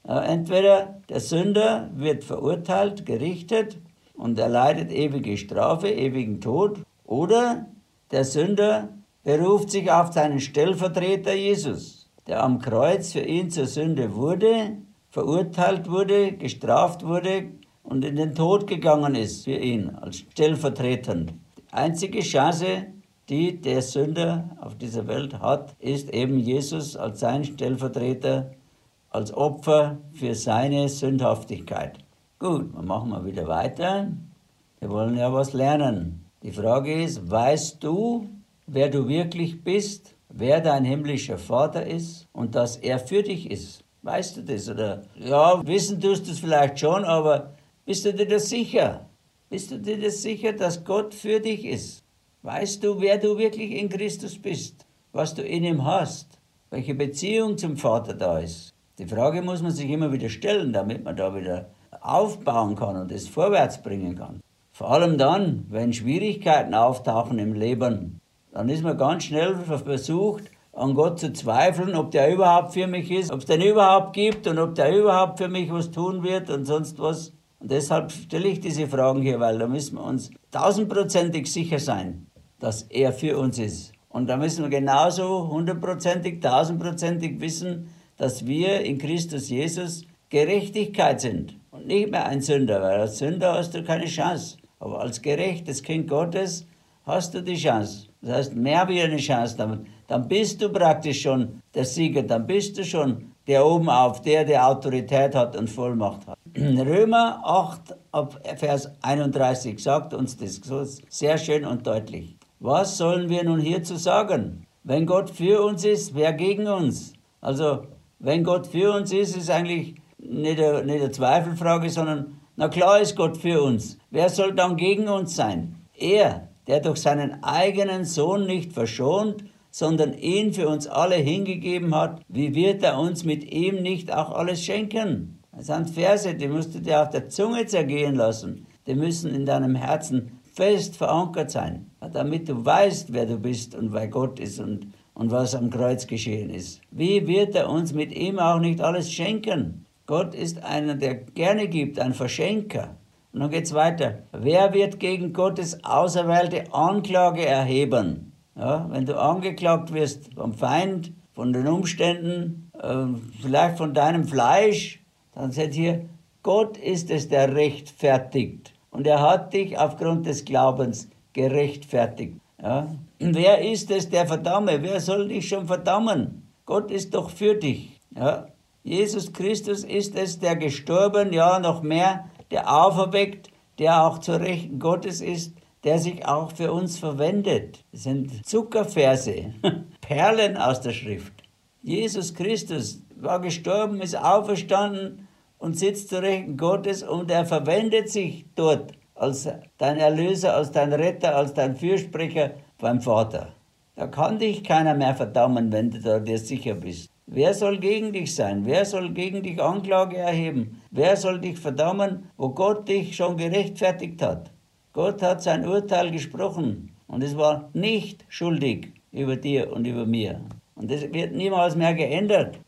Entweder der Sünder wird verurteilt, gerichtet und erleidet ewige Strafe, ewigen Tod, oder der Sünder beruft sich auf seinen Stellvertreter Jesus, der am Kreuz für ihn zur Sünde wurde, verurteilt wurde, gestraft wurde und in den Tod gegangen ist für ihn als Stellvertreter. Die einzige Chance, die der Sünder auf dieser Welt hat, ist eben Jesus als sein Stellvertreter, als Opfer für seine Sündhaftigkeit. Gut, dann machen wir wieder weiter. Wir wollen ja was lernen. Die Frage ist, weißt du, wer du wirklich bist, wer dein himmlischer Vater ist und dass er für dich ist? Weißt du das? Oder ja, wissen tust du es vielleicht schon, aber bist du dir das sicher? Bist du dir das sicher, dass Gott für dich ist? Weißt du, wer du wirklich in Christus bist? Was du in ihm hast? Welche Beziehung zum Vater da ist? Die Frage muss man sich immer wieder stellen, damit man da wieder aufbauen kann und es vorwärts bringen kann. Vor allem dann, wenn Schwierigkeiten auftauchen im Leben, dann ist man ganz schnell versucht, an Gott zu zweifeln, ob der überhaupt für mich ist, ob es den überhaupt gibt und ob der überhaupt für mich was tun wird und sonst was. Und deshalb stelle ich diese Fragen hier, weil da müssen wir uns tausendprozentig sicher sein, dass er für uns ist. Und da müssen wir genauso hundertprozentig, tausendprozentig wissen, dass wir in Christus Jesus Gerechtigkeit sind und nicht mehr ein Sünder, weil als Sünder hast du keine Chance. Aber als gerechtes Kind Gottes hast du die Chance. Das heißt, mehr wie eine Chance damit. Dann bist du praktisch schon der Sieger, dann bist du schon der oben auf, der, der Autorität hat und Vollmacht hat. Römer acht, ab Vers einunddreißig sagt uns das so sehr schön und deutlich. Was sollen wir nun hierzu sagen? Wenn Gott für uns ist, wer gegen uns? Also, wenn Gott für uns ist, ist eigentlich nicht eine, nicht eine Zweifelfrage, sondern, na klar ist Gott für uns. Wer soll dann gegen uns sein? Er, der durch seinen eigenen Sohn nicht verschont, sondern ihn für uns alle hingegeben hat, wie wird er uns mit ihm nicht auch alles schenken? Das sind Verse, die musst du dir auf der Zunge zergehen lassen. Die müssen in deinem Herzen fest verankert sein, damit du weißt, wer du bist und wer Gott ist und, und was am Kreuz geschehen ist. Wie wird er uns mit ihm auch nicht alles schenken? Gott ist einer, der gerne gibt, ein Verschenker. Und dann geht's weiter. Wer wird gegen Gottes auserwählte Anklage erheben? Ja, wenn du angeklagt wirst vom Feind, von den Umständen, äh, vielleicht von deinem Fleisch, dann sagt hier, Gott ist es, der rechtfertigt. Und er hat dich aufgrund des Glaubens gerechtfertigt. Ja? Wer ist es, der verdamme? Wer soll dich schon verdammen? Gott ist doch für dich. Ja? Jesus Christus ist es, der gestorben, ja noch mehr, der auferweckt, der auch zur Rechten Gottes ist, der sich auch für uns verwendet. Das sind Zuckerverse, Perlen aus der Schrift. Jesus Christus war gestorben, ist auferstanden und sitzt zur Rechten Gottes und er verwendet sich dort als dein Erlöser, als dein Retter, als dein Fürsprecher beim Vater. Da kann dich keiner mehr verdammen, wenn du da dir sicher bist. Wer soll gegen dich sein? Wer soll gegen dich Anklage erheben? Wer soll dich verdammen, wo Gott dich schon gerechtfertigt hat? Gott hat sein Urteil gesprochen und es war nicht schuldig über dir und über mir. Und das wird niemals mehr geändert.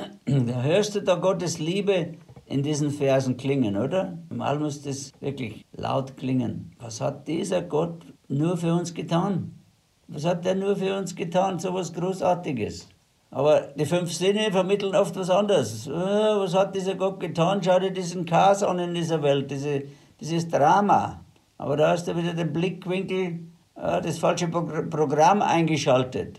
Da hörst du da Gottes Liebe in diesen Versen klingen, oder? Mal muss das wirklich laut klingen. Was hat dieser Gott nur für uns getan? Was hat er nur für uns getan? So was Großartiges. Aber die fünf Sinne vermitteln oft was anderes. Was hat dieser Gott getan? Schau dir diesen Chaos an in dieser Welt, diese, dieses Drama. Aber da hast du wieder den Blickwinkel, das falsche Programm eingeschaltet.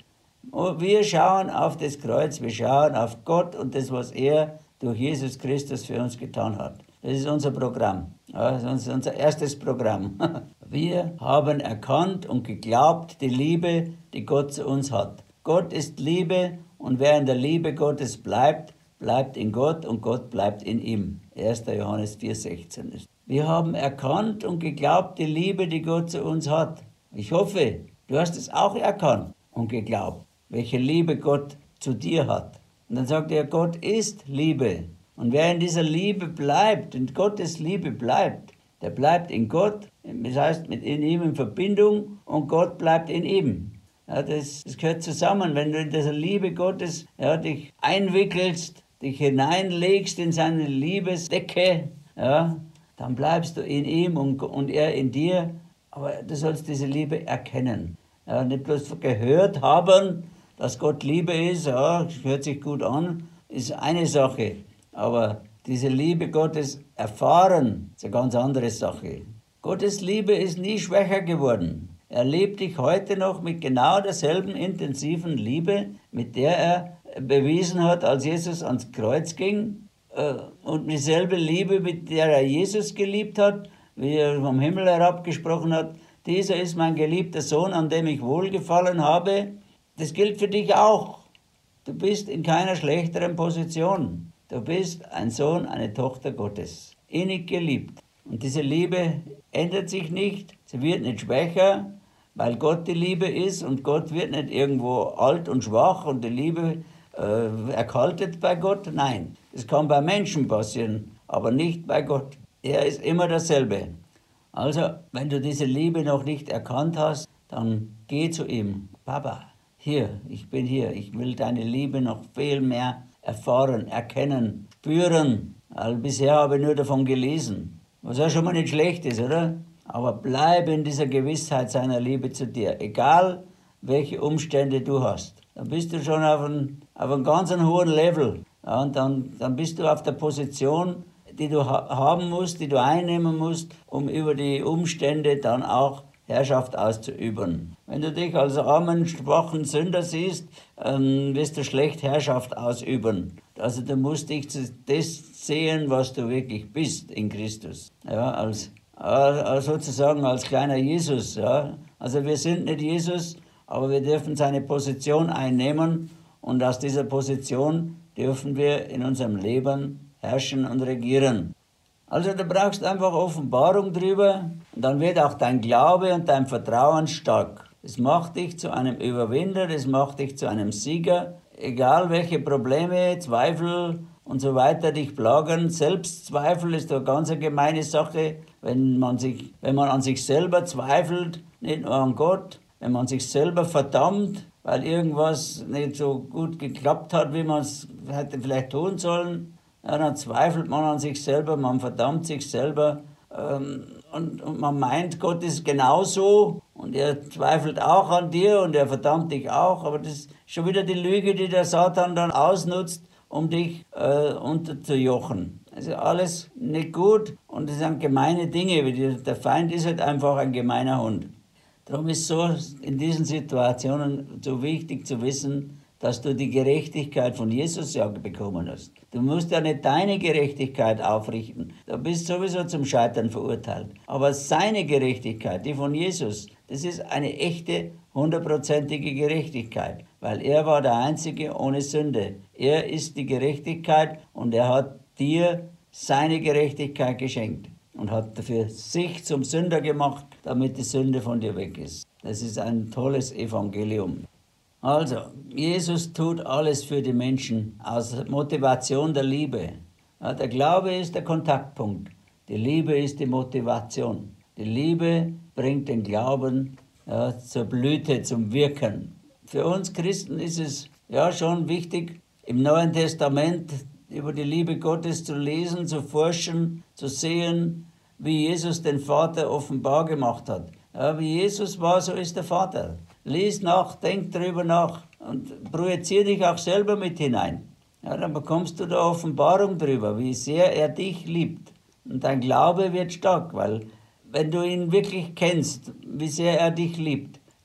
Und wir schauen auf das Kreuz, wir schauen auf Gott und das, was er durch Jesus Christus für uns getan hat. Das ist unser Programm. Ja, das ist unser erstes Programm. Wir haben erkannt und geglaubt die Liebe, die Gott zu uns hat. Gott ist Liebe und wer in der Liebe Gottes bleibt, bleibt in Gott und Gott bleibt in ihm. erster Johannes vier sechzehn. Wir haben erkannt und geglaubt die Liebe, die Gott zu uns hat. Ich hoffe, du hast es auch erkannt und geglaubt, welche Liebe Gott zu dir hat. Und dann sagt er, Gott ist Liebe. Und wer in dieser Liebe bleibt, in Gottes Liebe bleibt, der bleibt in Gott, das heißt mit in ihm in Verbindung und Gott bleibt in ihm. Ja, das, das gehört zusammen. Wenn du in dieser Liebe Gottes ja, dich einwickelst, dich hineinlegst in seine Liebesdecke, ja, dann bleibst du in ihm und, und er in dir. Aber du sollst diese Liebe erkennen. Ja, nicht bloß gehört haben, dass Gott Liebe ist, ja, das hört sich gut an, ist eine Sache. Aber diese Liebe Gottes erfahren, ist eine ganz andere Sache. Gottes Liebe ist nie schwächer geworden. Er liebt dich heute noch mit genau derselben intensiven Liebe, mit der er bewiesen hat, als Jesus ans Kreuz ging. Und dieselbe Liebe, mit der er Jesus geliebt hat, wie er vom Himmel herabgesprochen hat. Dieser ist mein geliebter Sohn, an dem ich wohlgefallen habe. Das gilt für dich auch. Du bist in keiner schlechteren Position. Du bist ein Sohn, eine Tochter Gottes, innig geliebt. Und diese Liebe ändert sich nicht, sie wird nicht schwächer, weil Gott die Liebe ist und Gott wird nicht irgendwo alt und schwach und die Liebe äh, erkaltet bei Gott. Nein, das kann bei Menschen passieren, aber nicht bei Gott. Er ist immer dasselbe. Also, wenn du diese Liebe noch nicht erkannt hast, dann geh zu ihm. Papa, hier, ich bin hier, ich will deine Liebe noch viel mehr erfahren, erkennen, spüren. Also bisher habe ich nur davon gelesen, was ja schon mal nicht schlecht ist, oder? Aber bleib in dieser Gewissheit seiner Liebe zu dir, egal welche Umstände du hast. Dann bist du schon auf einem, auf einem ganz hohen Level. Ja, und dann, dann bist du auf der Position, die du ha- haben musst, die du einnehmen musst, um über die Umstände dann auch Herrschaft auszuüben. Wenn du dich als armen, schwachen Sünder siehst, ähm, wirst du schlecht Herrschaft ausüben. Also du musst dich zu das sehen, was du wirklich bist in Christus. Ja, als, als sozusagen als kleiner Jesus. Ja. Also wir sind nicht Jesus, aber wir dürfen seine Position einnehmen und aus dieser Position dürfen wir in unserem Leben herrschen und regieren. Also du brauchst einfach Offenbarung drüber und dann wird auch dein Glaube und dein Vertrauen stark. Das macht dich zu einem Überwinder, das macht dich zu einem Sieger. Egal welche Probleme, Zweifel und so weiter dich plagen. Selbstzweifel ist eine ganz gemeine Sache, wenn man, sich, wenn man an sich selber zweifelt, nicht nur an Gott, wenn man sich selber verdammt, weil irgendwas nicht so gut geklappt hat, wie man es hätte vielleicht tun sollen. Ja, dann zweifelt man an sich selber, man verdammt sich selber ähm, und, und man meint, Gott ist genauso und er zweifelt auch an dir und er verdammt dich auch, aber das ist schon wieder die Lüge, die der Satan dann ausnutzt, um dich äh, unterzujochen. Das ist alles nicht gut und das sind gemeine Dinge, wie der Feind ist halt einfach ein gemeiner Hund. Darum ist so in diesen Situationen so wichtig zu wissen, dass du die Gerechtigkeit von Jesus ja bekommen hast. Du musst ja nicht deine Gerechtigkeit aufrichten. Du bist sowieso zum Scheitern verurteilt. Aber seine Gerechtigkeit, die von Jesus, das ist eine echte, hundertprozentige Gerechtigkeit. Weil er war der Einzige ohne Sünde. Er ist die Gerechtigkeit und er hat dir seine Gerechtigkeit geschenkt. Und hat dafür sich zum Sünder gemacht, damit die Sünde von dir weg ist. Das ist ein tolles Evangelium. Also, Jesus tut alles für die Menschen aus Motivation der Liebe. Ja, der Glaube ist der Kontaktpunkt. Die Liebe ist die Motivation. Die Liebe bringt den Glauben ja, zur Blüte, zum Wirken. Für uns Christen ist es ja schon wichtig, im Neuen Testament über die Liebe Gottes zu lesen, zu forschen, zu sehen, wie Jesus den Vater offenbar gemacht hat. Ja, wie Jesus war, so ist der Vater. Lies nach, denk drüber nach und projizier dich auch selber mit hinein. Ja, dann bekommst du da Offenbarung drüber, wie sehr er dich liebt. Und dein Glaube wird stark, weil wenn du ihn wirklich kennst, wie sehr er dich liebt,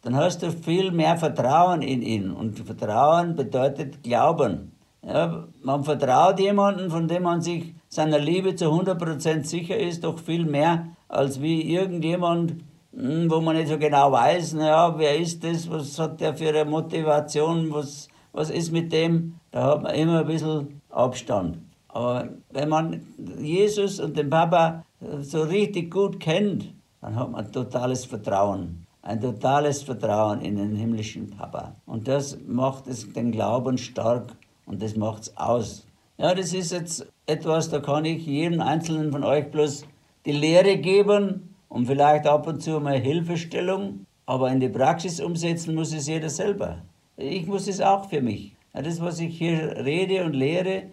dann hast du viel mehr Vertrauen in ihn. Und Vertrauen bedeutet Glauben. Ja, man vertraut jemandem, von dem man sich seiner Liebe zu hundert Prozent sicher ist, doch viel mehr, als wie irgendjemand, wo man nicht so genau weiß, naja, wer ist das, was hat der für eine Motivation, was, was ist mit dem, da hat man immer ein bisschen Abstand. Aber wenn man Jesus und den Papa so richtig gut kennt, dann hat man totales Vertrauen. Ein totales Vertrauen in den himmlischen Papa. Und das macht es, den Glauben stark und das macht es aus. Ja, das ist jetzt etwas, da kann ich jedem Einzelnen von euch bloß die Lehre geben und vielleicht ab und zu mal Hilfestellung, aber in die Praxis umsetzen muss es jeder selber. Ich muss es auch für mich. Ja, das, was ich hier rede und lehre,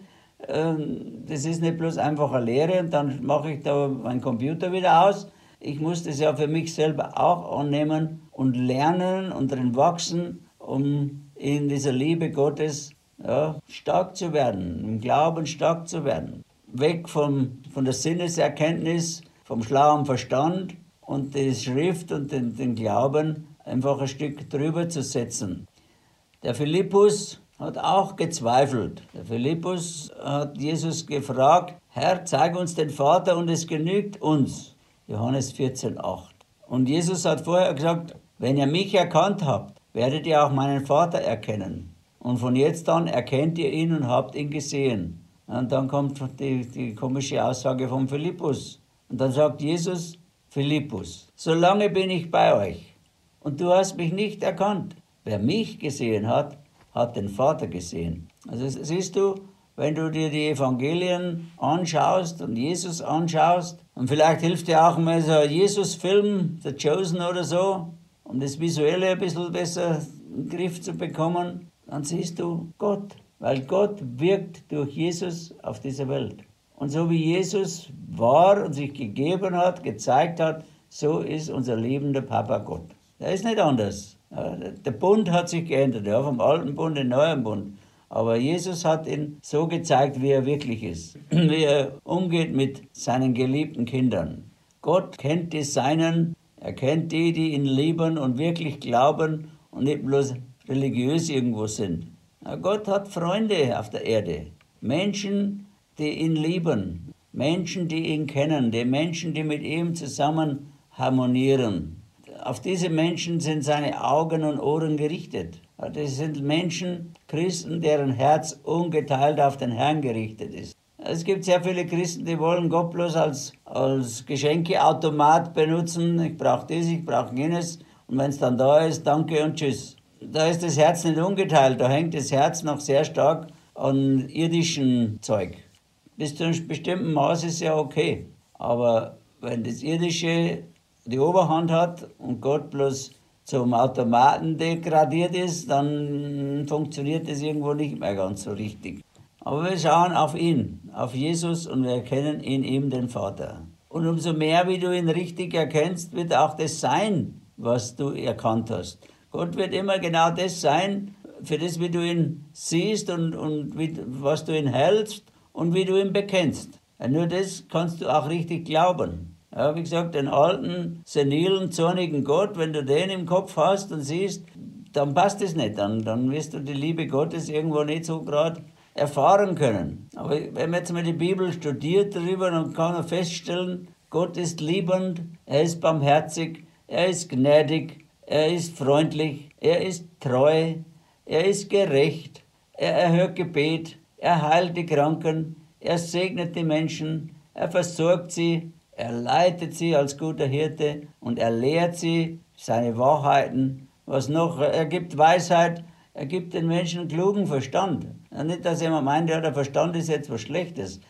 das ist nicht bloß einfach eine Lehre und dann mache ich da meinen Computer wieder aus. Ich muss das ja für mich selber auch annehmen und lernen und drin wachsen, um in dieser Liebe Gottes ja, stark zu werden, im Glauben stark zu werden. Weg vom, von der Sinneserkenntnis, vom schlauen Verstand und die Schrift und den, den Glauben einfach ein Stück drüber zu setzen. Der Philippus hat auch gezweifelt. Der Philippus hat Jesus gefragt, Herr, zeig uns den Vater und es genügt uns. Johannes vierzehn, acht. Und Jesus hat vorher gesagt, wenn ihr mich erkannt habt, werdet ihr auch meinen Vater erkennen. Und von jetzt an erkennt ihr ihn und habt ihn gesehen. Und dann kommt die, die komische Aussage von Philippus. Und dann sagt Jesus, Philippus, so lange bin ich bei euch und du hast mich nicht erkannt. Wer mich gesehen hat, hat den Vater gesehen. Also siehst du, wenn du dir die Evangelien anschaust und Jesus anschaust, und vielleicht hilft dir auch mal so ein Jesus-Film, The Chosen oder so, um das Visuelle ein bisschen besser in den Griff zu bekommen, dann siehst du Gott. Weil Gott wirkt durch Jesus auf dieser Welt. Und so wie Jesus war und sich gegeben hat, gezeigt hat, so ist unser liebender Papa Gott. Der ist nicht anders. Der Bund hat sich geändert, ja, vom alten Bund in den neuen Bund. Aber Jesus hat ihn so gezeigt, wie er wirklich ist, wie er umgeht mit seinen geliebten Kindern. Gott kennt die Seinen, er kennt die, die ihn lieben und wirklich glauben und nicht bloß religiös irgendwo sind. Gott hat Freunde auf der Erde, Menschen, die ihn lieben, Menschen, die ihn kennen, die Menschen, die mit ihm zusammen harmonieren. Auf diese Menschen sind seine Augen und Ohren gerichtet. Das sind Menschen, Christen, deren Herz ungeteilt auf den Herrn gerichtet ist. Es gibt sehr viele Christen, die wollen Gott bloß als, als Geschenkeautomat benutzen. Ich brauche das, ich brauche jenes. Und wenn es dann da ist, danke und tschüss. Da ist das Herz nicht ungeteilt. Da hängt das Herz noch sehr stark an irdischem Zeug. Bis zu einem bestimmten Maß ist ja okay. Aber wenn das Irdische die Oberhand hat und Gott bloß zum Automaten degradiert ist, dann funktioniert das irgendwo nicht mehr ganz so richtig. Aber wir schauen auf ihn, auf Jesus und wir erkennen in ihm den Vater. Und umso mehr, wie du ihn richtig erkennst, wird auch das sein, was du erkannt hast. Gott wird immer genau das sein, für das, wie du ihn siehst und, und wie, was du ihn hältst und wie du ihn bekennst. Und nur das kannst du auch richtig glauben. Ja, wie gesagt, den alten, senilen, zornigen Gott, wenn du den im Kopf hast und siehst, dann passt es nicht. Dann, dann wirst du die Liebe Gottes irgendwo nicht so gerade erfahren können. Aber wenn man jetzt mal die Bibel studiert darüber, dann kann man feststellen, Gott ist liebend, er ist barmherzig, er ist gnädig, er ist freundlich, er ist treu, er ist gerecht, er erhört Gebet, er heilt die Kranken, er segnet die Menschen, er versorgt sie, er leitet sie als guter Hirte und er lehrt sie seine Wahrheiten. Was noch? Er gibt Weisheit, er gibt den Menschen klugen Verstand. Nicht, dass jemand meint, ja, der Verstand ist jetzt was Schlechtes.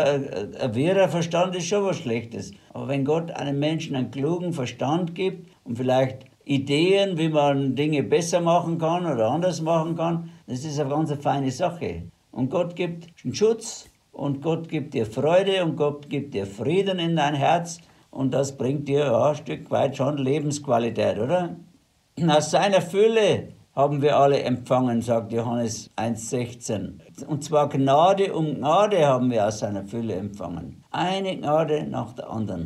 Ein wirrer Verstand ist schon was Schlechtes. Aber wenn Gott einem Menschen einen klugen Verstand gibt und vielleicht Ideen, wie man Dinge besser machen kann oder anders machen kann, das ist eine ganz feine Sache. Und Gott gibt einen Schutz. Und Gott gibt dir Freude und Gott gibt dir Frieden in dein Herz. Und das bringt dir ja, ein Stück weit schon Lebensqualität, oder? Aus seiner Fülle haben wir alle empfangen, sagt Johannes eins sechzehn. Und zwar Gnade um Gnade haben wir aus seiner Fülle empfangen. Eine Gnade nach der anderen.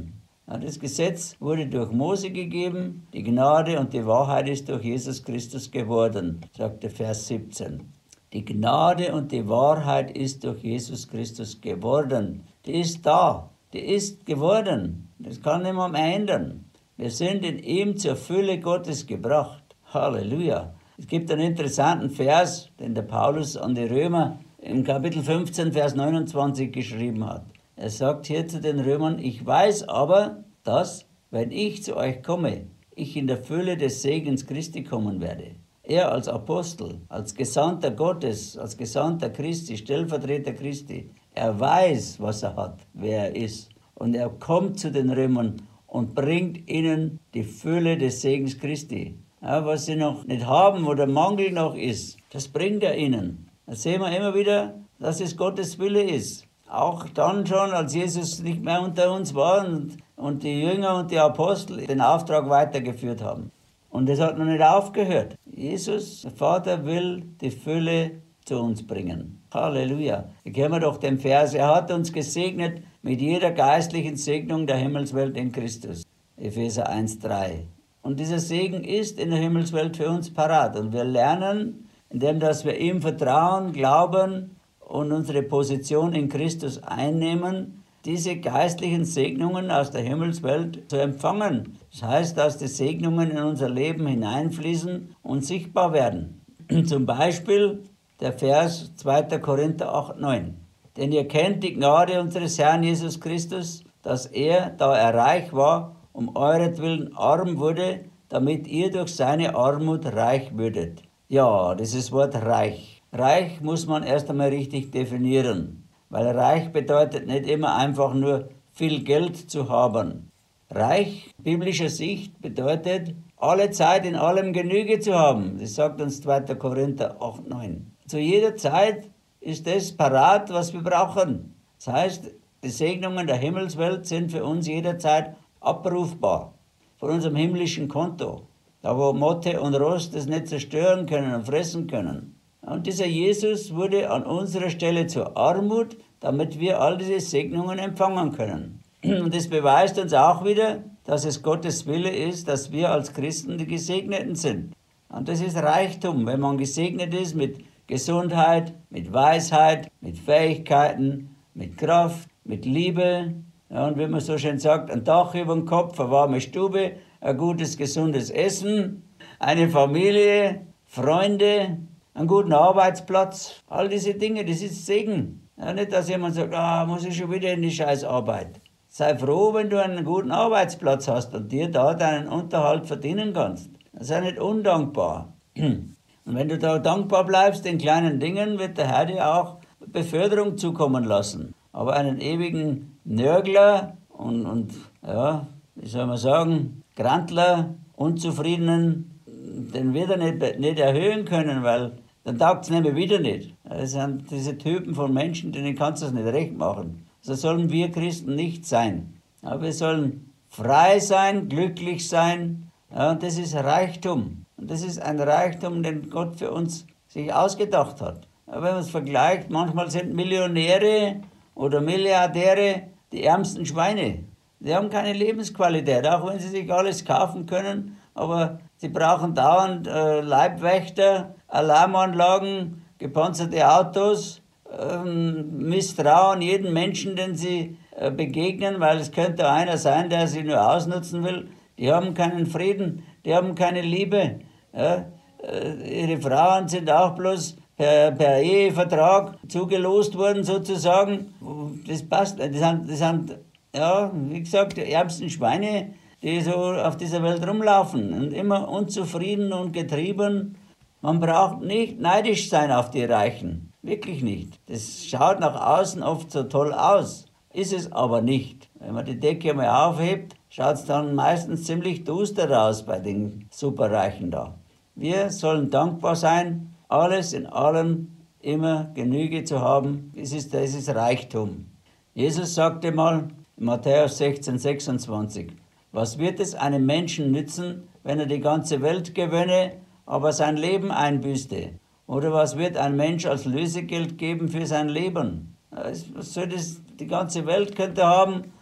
Das Gesetz wurde durch Mose gegeben, die Gnade und die Wahrheit ist durch Jesus Christus geworden, sagt der Vers siebzehn. Die Gnade und die Wahrheit ist durch Jesus Christus geworden. Die ist da, die ist geworden. Das kann niemand mehr ändern. Wir sind in ihm zur Fülle Gottes gebracht. Halleluja. Es gibt einen interessanten Vers, den der Paulus an die Römer im Kapitel fünfzehn, Vers neunundzwanzig geschrieben hat. Er sagt hier zu den Römern, ich weiß aber, dass, wenn ich zu euch komme, ich in der Fülle des Segens Christi kommen werde. Er als Apostel, als Gesandter Gottes, als Gesandter Christi, Stellvertreter Christi, er weiß, was er hat, wer er ist. Und er kommt zu den Römern und bringt ihnen die Fülle des Segens Christi. Ja, was sie noch nicht haben, wo der Mangel noch ist, das bringt er ihnen. Da sehen wir immer wieder, dass es Gottes Wille ist. Auch dann schon, als Jesus nicht mehr unter uns war und, und die Jünger und die Apostel den Auftrag weitergeführt haben. Und es hat noch nicht aufgehört. Jesus, der Vater, will die Fülle zu uns bringen. Halleluja. Hier kennen wir doch den Vers, er hat uns gesegnet mit jeder geistlichen Segnung der Himmelswelt in Christus. Epheser eins, drei. Und dieser Segen ist in der Himmelswelt für uns parat. Und wir lernen, indem dass wir ihm vertrauen, glauben und unsere Position in Christus einnehmen, diese geistlichen Segnungen aus der Himmelswelt zu empfangen. Das heißt, dass die Segnungen in unser Leben hineinfließen und sichtbar werden. Zum Beispiel der Vers zweiter Korinther acht, neun. Denn ihr kennt die Gnade unseres Herrn Jesus Christus, dass er, da er reich war, um euretwillen arm wurde, damit ihr durch seine Armut reich würdet. Ja, dieses Wort reich. Reich muss man erst einmal richtig definieren, weil reich bedeutet nicht immer einfach nur viel Geld zu haben. Reich, biblischer Sicht, bedeutet, alle Zeit in allem Genüge zu haben. Das sagt uns zweiter Korinther acht, neun. Zu jeder Zeit ist das parat, was wir brauchen. Das heißt, die Segnungen der Himmelswelt sind für uns jederzeit abrufbar von unserem himmlischen Konto. Da wo Motte und Rost das nicht zerstören können und fressen können. Und dieser Jesus wurde an unserer Stelle zur Armut, damit wir all diese Segnungen empfangen können. Und das beweist uns auch wieder, dass es Gottes Wille ist, dass wir als Christen die Gesegneten sind. Und das ist Reichtum, wenn man gesegnet ist mit Gesundheit, mit Weisheit, mit Fähigkeiten, mit Kraft, mit Liebe. Ja, und wie man so schön sagt, ein Dach über dem Kopf, eine warme Stube, ein gutes, gesundes Essen, eine Familie, Freunde, einen guten Arbeitsplatz. All diese Dinge, das ist Segen. Ja, nicht, dass jemand sagt, ah, muss ich schon wieder in die scheiß Arbeit. Sei froh, wenn du einen guten Arbeitsplatz hast und dir da deinen Unterhalt verdienen kannst. Sei nicht undankbar. Und wenn du da dankbar bleibst den kleinen Dingen, wird der Herr dir auch Beförderung zukommen lassen. Aber einen ewigen Nörgler und, und ja, wie soll man sagen, Grantler, Unzufriedenen, den wird er nicht, nicht erhöhen können, weil dann taugt es nämlich wieder nicht. Das sind diese Typen von Menschen, denen kannst du es nicht recht machen. So sollen wir Christen nicht sein. Aber wir sollen frei sein, glücklich sein. Ja, und das ist Reichtum. Und das ist ein Reichtum, den Gott für uns sich ausgedacht hat. Aber wenn man es vergleicht, manchmal sind Millionäre oder Milliardäre die ärmsten Schweine. Die haben keine Lebensqualität, auch wenn sie sich alles kaufen können. Aber sie brauchen dauernd äh, Leibwächter, Alarmanlagen, gepanzerte Autos, ähm, misstrauen jeden Menschen, den sie äh, begegnen, weil es könnte einer sein, der sie nur ausnutzen will. Die haben keinen Frieden, die haben keine Liebe. Ja? Äh, ihre Frauen sind auch bloß per, per Ehevertrag zugelost worden sozusagen. Das passt, das sind, das sind ja, wie gesagt, die ärmsten Schweine, die so auf dieser Welt rumlaufen und immer unzufrieden und getrieben. Man braucht nicht neidisch sein auf die Reichen, wirklich nicht. Das schaut nach außen oft so toll aus, ist es aber nicht. Wenn man die Decke mal aufhebt, schaut es dann meistens ziemlich duster aus bei den Superreichen da. Wir sollen dankbar sein, alles in allem immer Genüge zu haben. Das ist, das ist Reichtum. Jesus sagte mal in Matthäus sechzehn, sechsundzwanzig, was wird es einem Menschen nützen, wenn er die ganze Welt gewönne, aber sein Leben einbüßte? Oder was wird ein Mensch als Lösegeld geben für sein Leben? Was soll das, die ganze Welt könnte haben,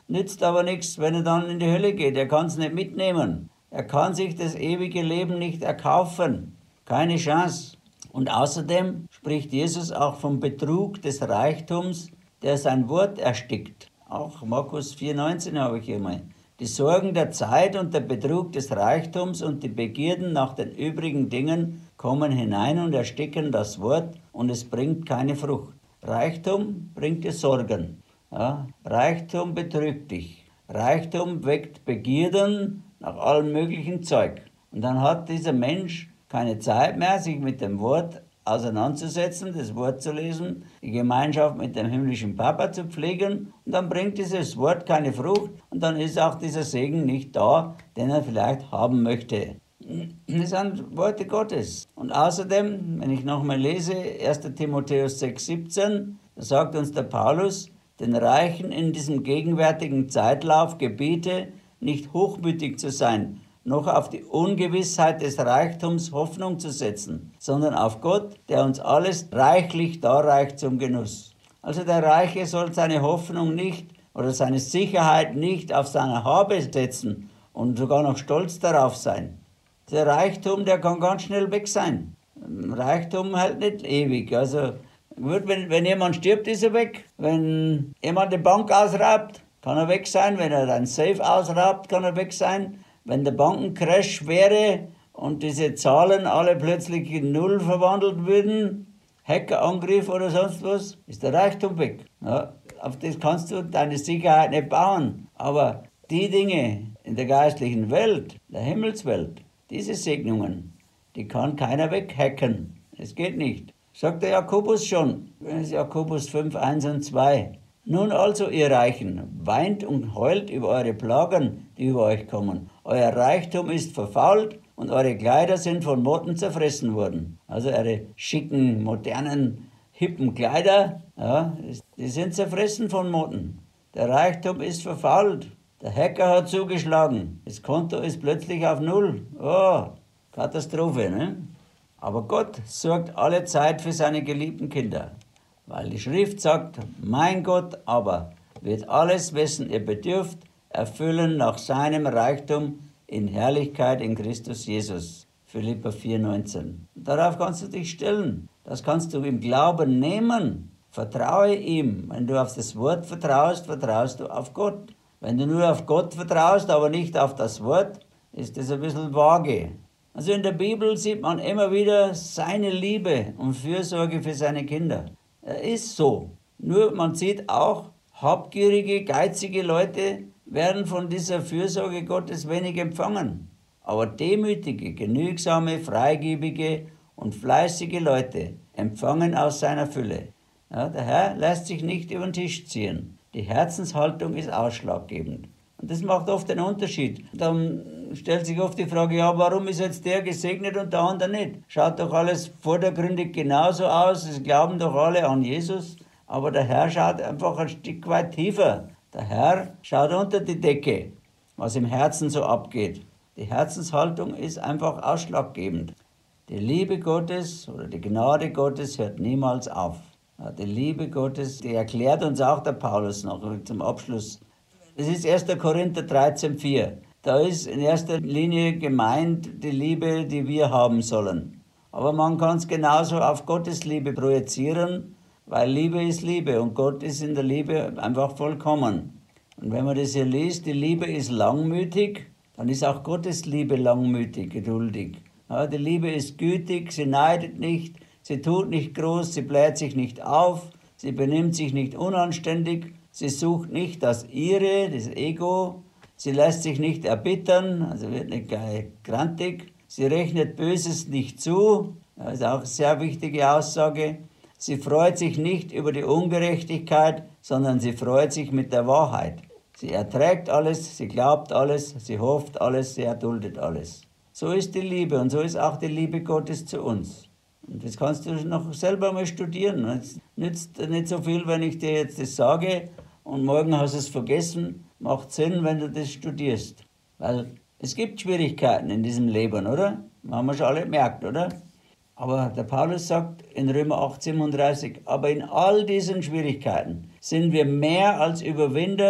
nützt aber nichts, wenn er dann in die Hölle geht. Er kann es nicht mitnehmen. Er kann sich das ewige Leben nicht erkaufen. Keine Chance. Und außerdem spricht Jesus auch vom Betrug des Reichtums, der sein Wort erstickt. Auch Markus vier neunzehn habe ich hier mal. Die Sorgen der Zeit und der Betrug des Reichtums und die Begierden nach den übrigen Dingen kommen hinein und ersticken das Wort und es bringt keine Frucht. Reichtum bringt dir Sorgen. Ja? Reichtum betrügt dich. Reichtum weckt Begierden nach allem möglichen Zeug. Und dann hat dieser Mensch keine Zeit mehr, sich mit dem Wort auseinanderzusetzen, das Wort zu lesen, die Gemeinschaft mit dem himmlischen Papa zu pflegen. Und dann bringt dieses Wort keine Frucht und dann ist auch dieser Segen nicht da, den er vielleicht haben möchte. Das sind Worte Gottes. Und außerdem, wenn ich nochmal lese, erster Timotheus sechs siebzehn, da sagt uns der Paulus, den Reichen in diesem gegenwärtigen Zeitlauf gebiete, nicht hochmütig zu sein, noch auf die Ungewissheit des Reichtums Hoffnung zu setzen, sondern auf Gott, der uns alles reichlich darreicht zum Genuss. Also der Reiche soll seine Hoffnung nicht oder seine Sicherheit nicht auf seine Habe setzen und sogar noch stolz darauf sein. Der Reichtum, der kann ganz schnell weg sein. Reichtum halt nicht ewig. Also wenn, wenn jemand stirbt, ist er weg. Wenn jemand die Bank ausraubt, kann er weg sein. Wenn er ein Safe ausraubt, kann er weg sein. Wenn der Bankencrash wäre und diese Zahlen alle plötzlich in Null verwandelt würden, Hackerangriff oder sonst was, ist der Reichtum weg. Ja, auf das kannst du deine Sicherheit nicht bauen. Aber die Dinge in der geistlichen Welt, der Himmelswelt, diese Segnungen, die kann keiner weghacken. Es geht nicht. Sagt der Jakobus schon, das ist Jakobus fünf, eins und zwei. Nun also, ihr Reichen, weint und heult über eure Plagen, die über euch kommen. Euer Reichtum ist verfault und eure Kleider sind von Motten zerfressen worden. Also eure schicken, modernen, hippen Kleider, ja, die sind zerfressen von Motten. Der Reichtum ist verfault. Der Hacker hat zugeschlagen. Das Konto ist plötzlich auf Null. Oh, Katastrophe, ne? Aber Gott sorgt alle Zeit für seine geliebten Kinder. Weil die Schrift sagt, mein Gott aber wird alles, wessen ihr bedürft, erfüllen nach seinem Reichtum in Herrlichkeit in Christus Jesus. Philipper vier neunzehn. Darauf kannst du dich stellen. Das kannst du im Glauben nehmen. Vertraue ihm. Wenn du auf das Wort vertraust, vertraust du auf Gott. Wenn du nur auf Gott vertraust, aber nicht auf das Wort, ist das ein bisschen vage. Also in der Bibel sieht man immer wieder seine Liebe und Fürsorge für seine Kinder. Er ist so. Nur man sieht auch, habgierige, geizige Leute werden von dieser Fürsorge Gottes wenig empfangen. Aber demütige, genügsame, freigebige und fleißige Leute empfangen aus seiner Fülle. Ja, der Herr lässt sich nicht über den Tisch ziehen. Die Herzenshaltung ist ausschlaggebend. Und das macht oft den Unterschied. Dann stellt sich oft die Frage, ja, warum ist jetzt der gesegnet und der andere nicht? Schaut doch alles vordergründig genauso aus, es glauben doch alle an Jesus, aber der Herr schaut einfach ein Stück weit tiefer. Der Herr schaut unter die Decke, was im Herzen so abgeht. Die Herzenshaltung ist einfach ausschlaggebend. Die Liebe Gottes oder die Gnade Gottes hört niemals auf. Ja, die Liebe Gottes, die erklärt uns auch der Paulus noch zum Abschluss. Das ist erster Korinther dreizehn vier. Da ist in erster Linie gemeint die Liebe, die wir haben sollen. Aber man kann es genauso auf Gottes Liebe projizieren, weil Liebe ist Liebe und Gott ist in der Liebe einfach vollkommen. Und wenn man das hier liest, die Liebe ist langmütig, dann ist auch Gottes Liebe langmütig, geduldig. Ja, die Liebe ist gütig, sie neidet nicht, sie tut nicht groß, sie bläht sich nicht auf, sie benimmt sich nicht unanständig, sie sucht nicht das Ihre, das Ego, sie lässt sich nicht erbittern, also wird nicht grantig, sie rechnet Böses nicht zu, das ist auch eine sehr wichtige Aussage. Sie freut sich nicht über die Ungerechtigkeit, sondern sie freut sich mit der Wahrheit. Sie erträgt alles, sie glaubt alles, sie hofft alles, sie erduldet alles. So ist die Liebe und so ist auch die Liebe Gottes zu uns. Und das kannst du noch selber mal studieren. Es nützt nicht so viel, wenn ich dir jetzt das sage und morgen hast du es vergessen. Macht Sinn, wenn du das studierst. Weil es gibt Schwierigkeiten in diesem Leben, oder? Haben wir schon alle gemerkt, oder? Aber der Paulus sagt in Römer acht siebenunddreißig, aber in all diesen Schwierigkeiten sind wir mehr als Überwinder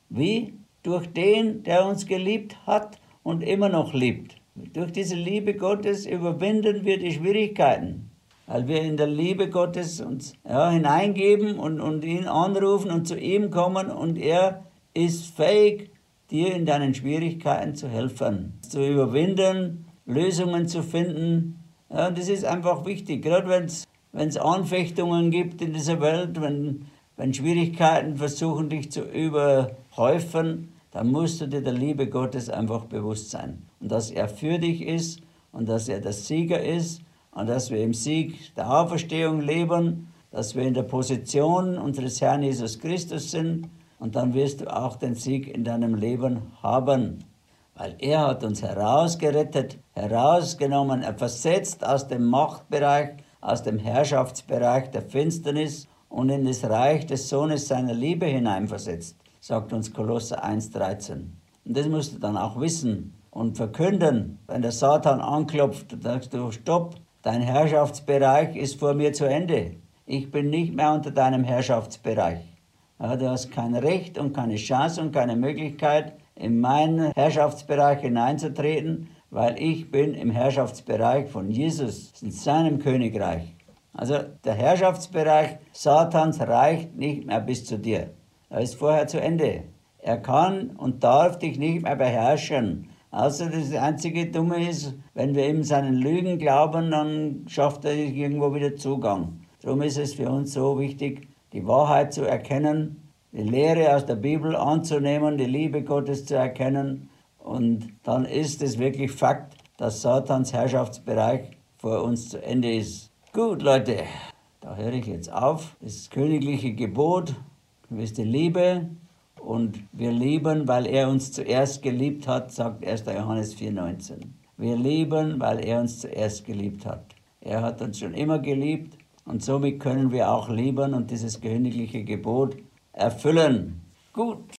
Wie? Durch den, der uns geliebt hat und immer noch liebt. Durch diese Liebe Gottes überwinden wir die Schwierigkeiten, weil wir in der Liebe Gottes uns ja, hineingeben und, und ihn anrufen und zu ihm kommen und er ist fähig, dir in deinen Schwierigkeiten zu helfen, zu überwinden, Lösungen zu finden. Ja, das ist einfach wichtig, gerade wenn es Anfechtungen gibt in dieser Welt, wenn, wenn Schwierigkeiten versuchen, dich zu überhäufen, dann musst du dir der Liebe Gottes einfach bewusst sein. Und dass er für dich ist und dass er der Sieger ist und dass wir im Sieg der Auferstehung leben, dass wir in der Position unseres Herrn Jesus Christus sind und dann wirst du auch den Sieg in deinem Leben haben. Weil er hat uns herausgerettet, herausgenommen, er versetzt aus dem Machtbereich, aus dem Herrschaftsbereich der Finsternis und in das Reich des Sohnes seiner Liebe hineinversetzt, sagt uns Kolosser eins dreizehn. Und das musst du dann auch wissen und verkünden. Wenn der Satan anklopft, dann sagst du, stopp, dein Herrschaftsbereich ist vor mir zu Ende. Ich bin nicht mehr unter deinem Herrschaftsbereich. Ja, du hast kein Recht und keine Chance und keine Möglichkeit, in meinen Herrschaftsbereich hineinzutreten, weil ich bin im Herrschaftsbereich von Jesus, in seinem Königreich. Also der Herrschaftsbereich Satans reicht nicht mehr bis zu dir. Er ist vorher zu Ende. Er kann und darf dich nicht mehr beherrschen. Außer das einzige Dumme ist, wenn wir ihm seinen Lügen glauben, dann schafft er sich irgendwo wieder Zugang. Darum ist es für uns so wichtig, die Wahrheit zu erkennen, die Lehre aus der Bibel anzunehmen, die Liebe Gottes zu erkennen. Und dann ist es wirklich Fakt, dass Satans Herrschaftsbereich vor uns zu Ende ist. Gut, Leute, da höre ich jetzt auf. Das königliche Gebot ist die Liebe. Und wir lieben, weil er uns zuerst geliebt hat, sagt erster Johannes vier neunzehn. Wir lieben, weil er uns zuerst geliebt hat. Er hat uns schon immer geliebt und somit können wir auch lieben und dieses königliche Gebot erfüllen. Gut.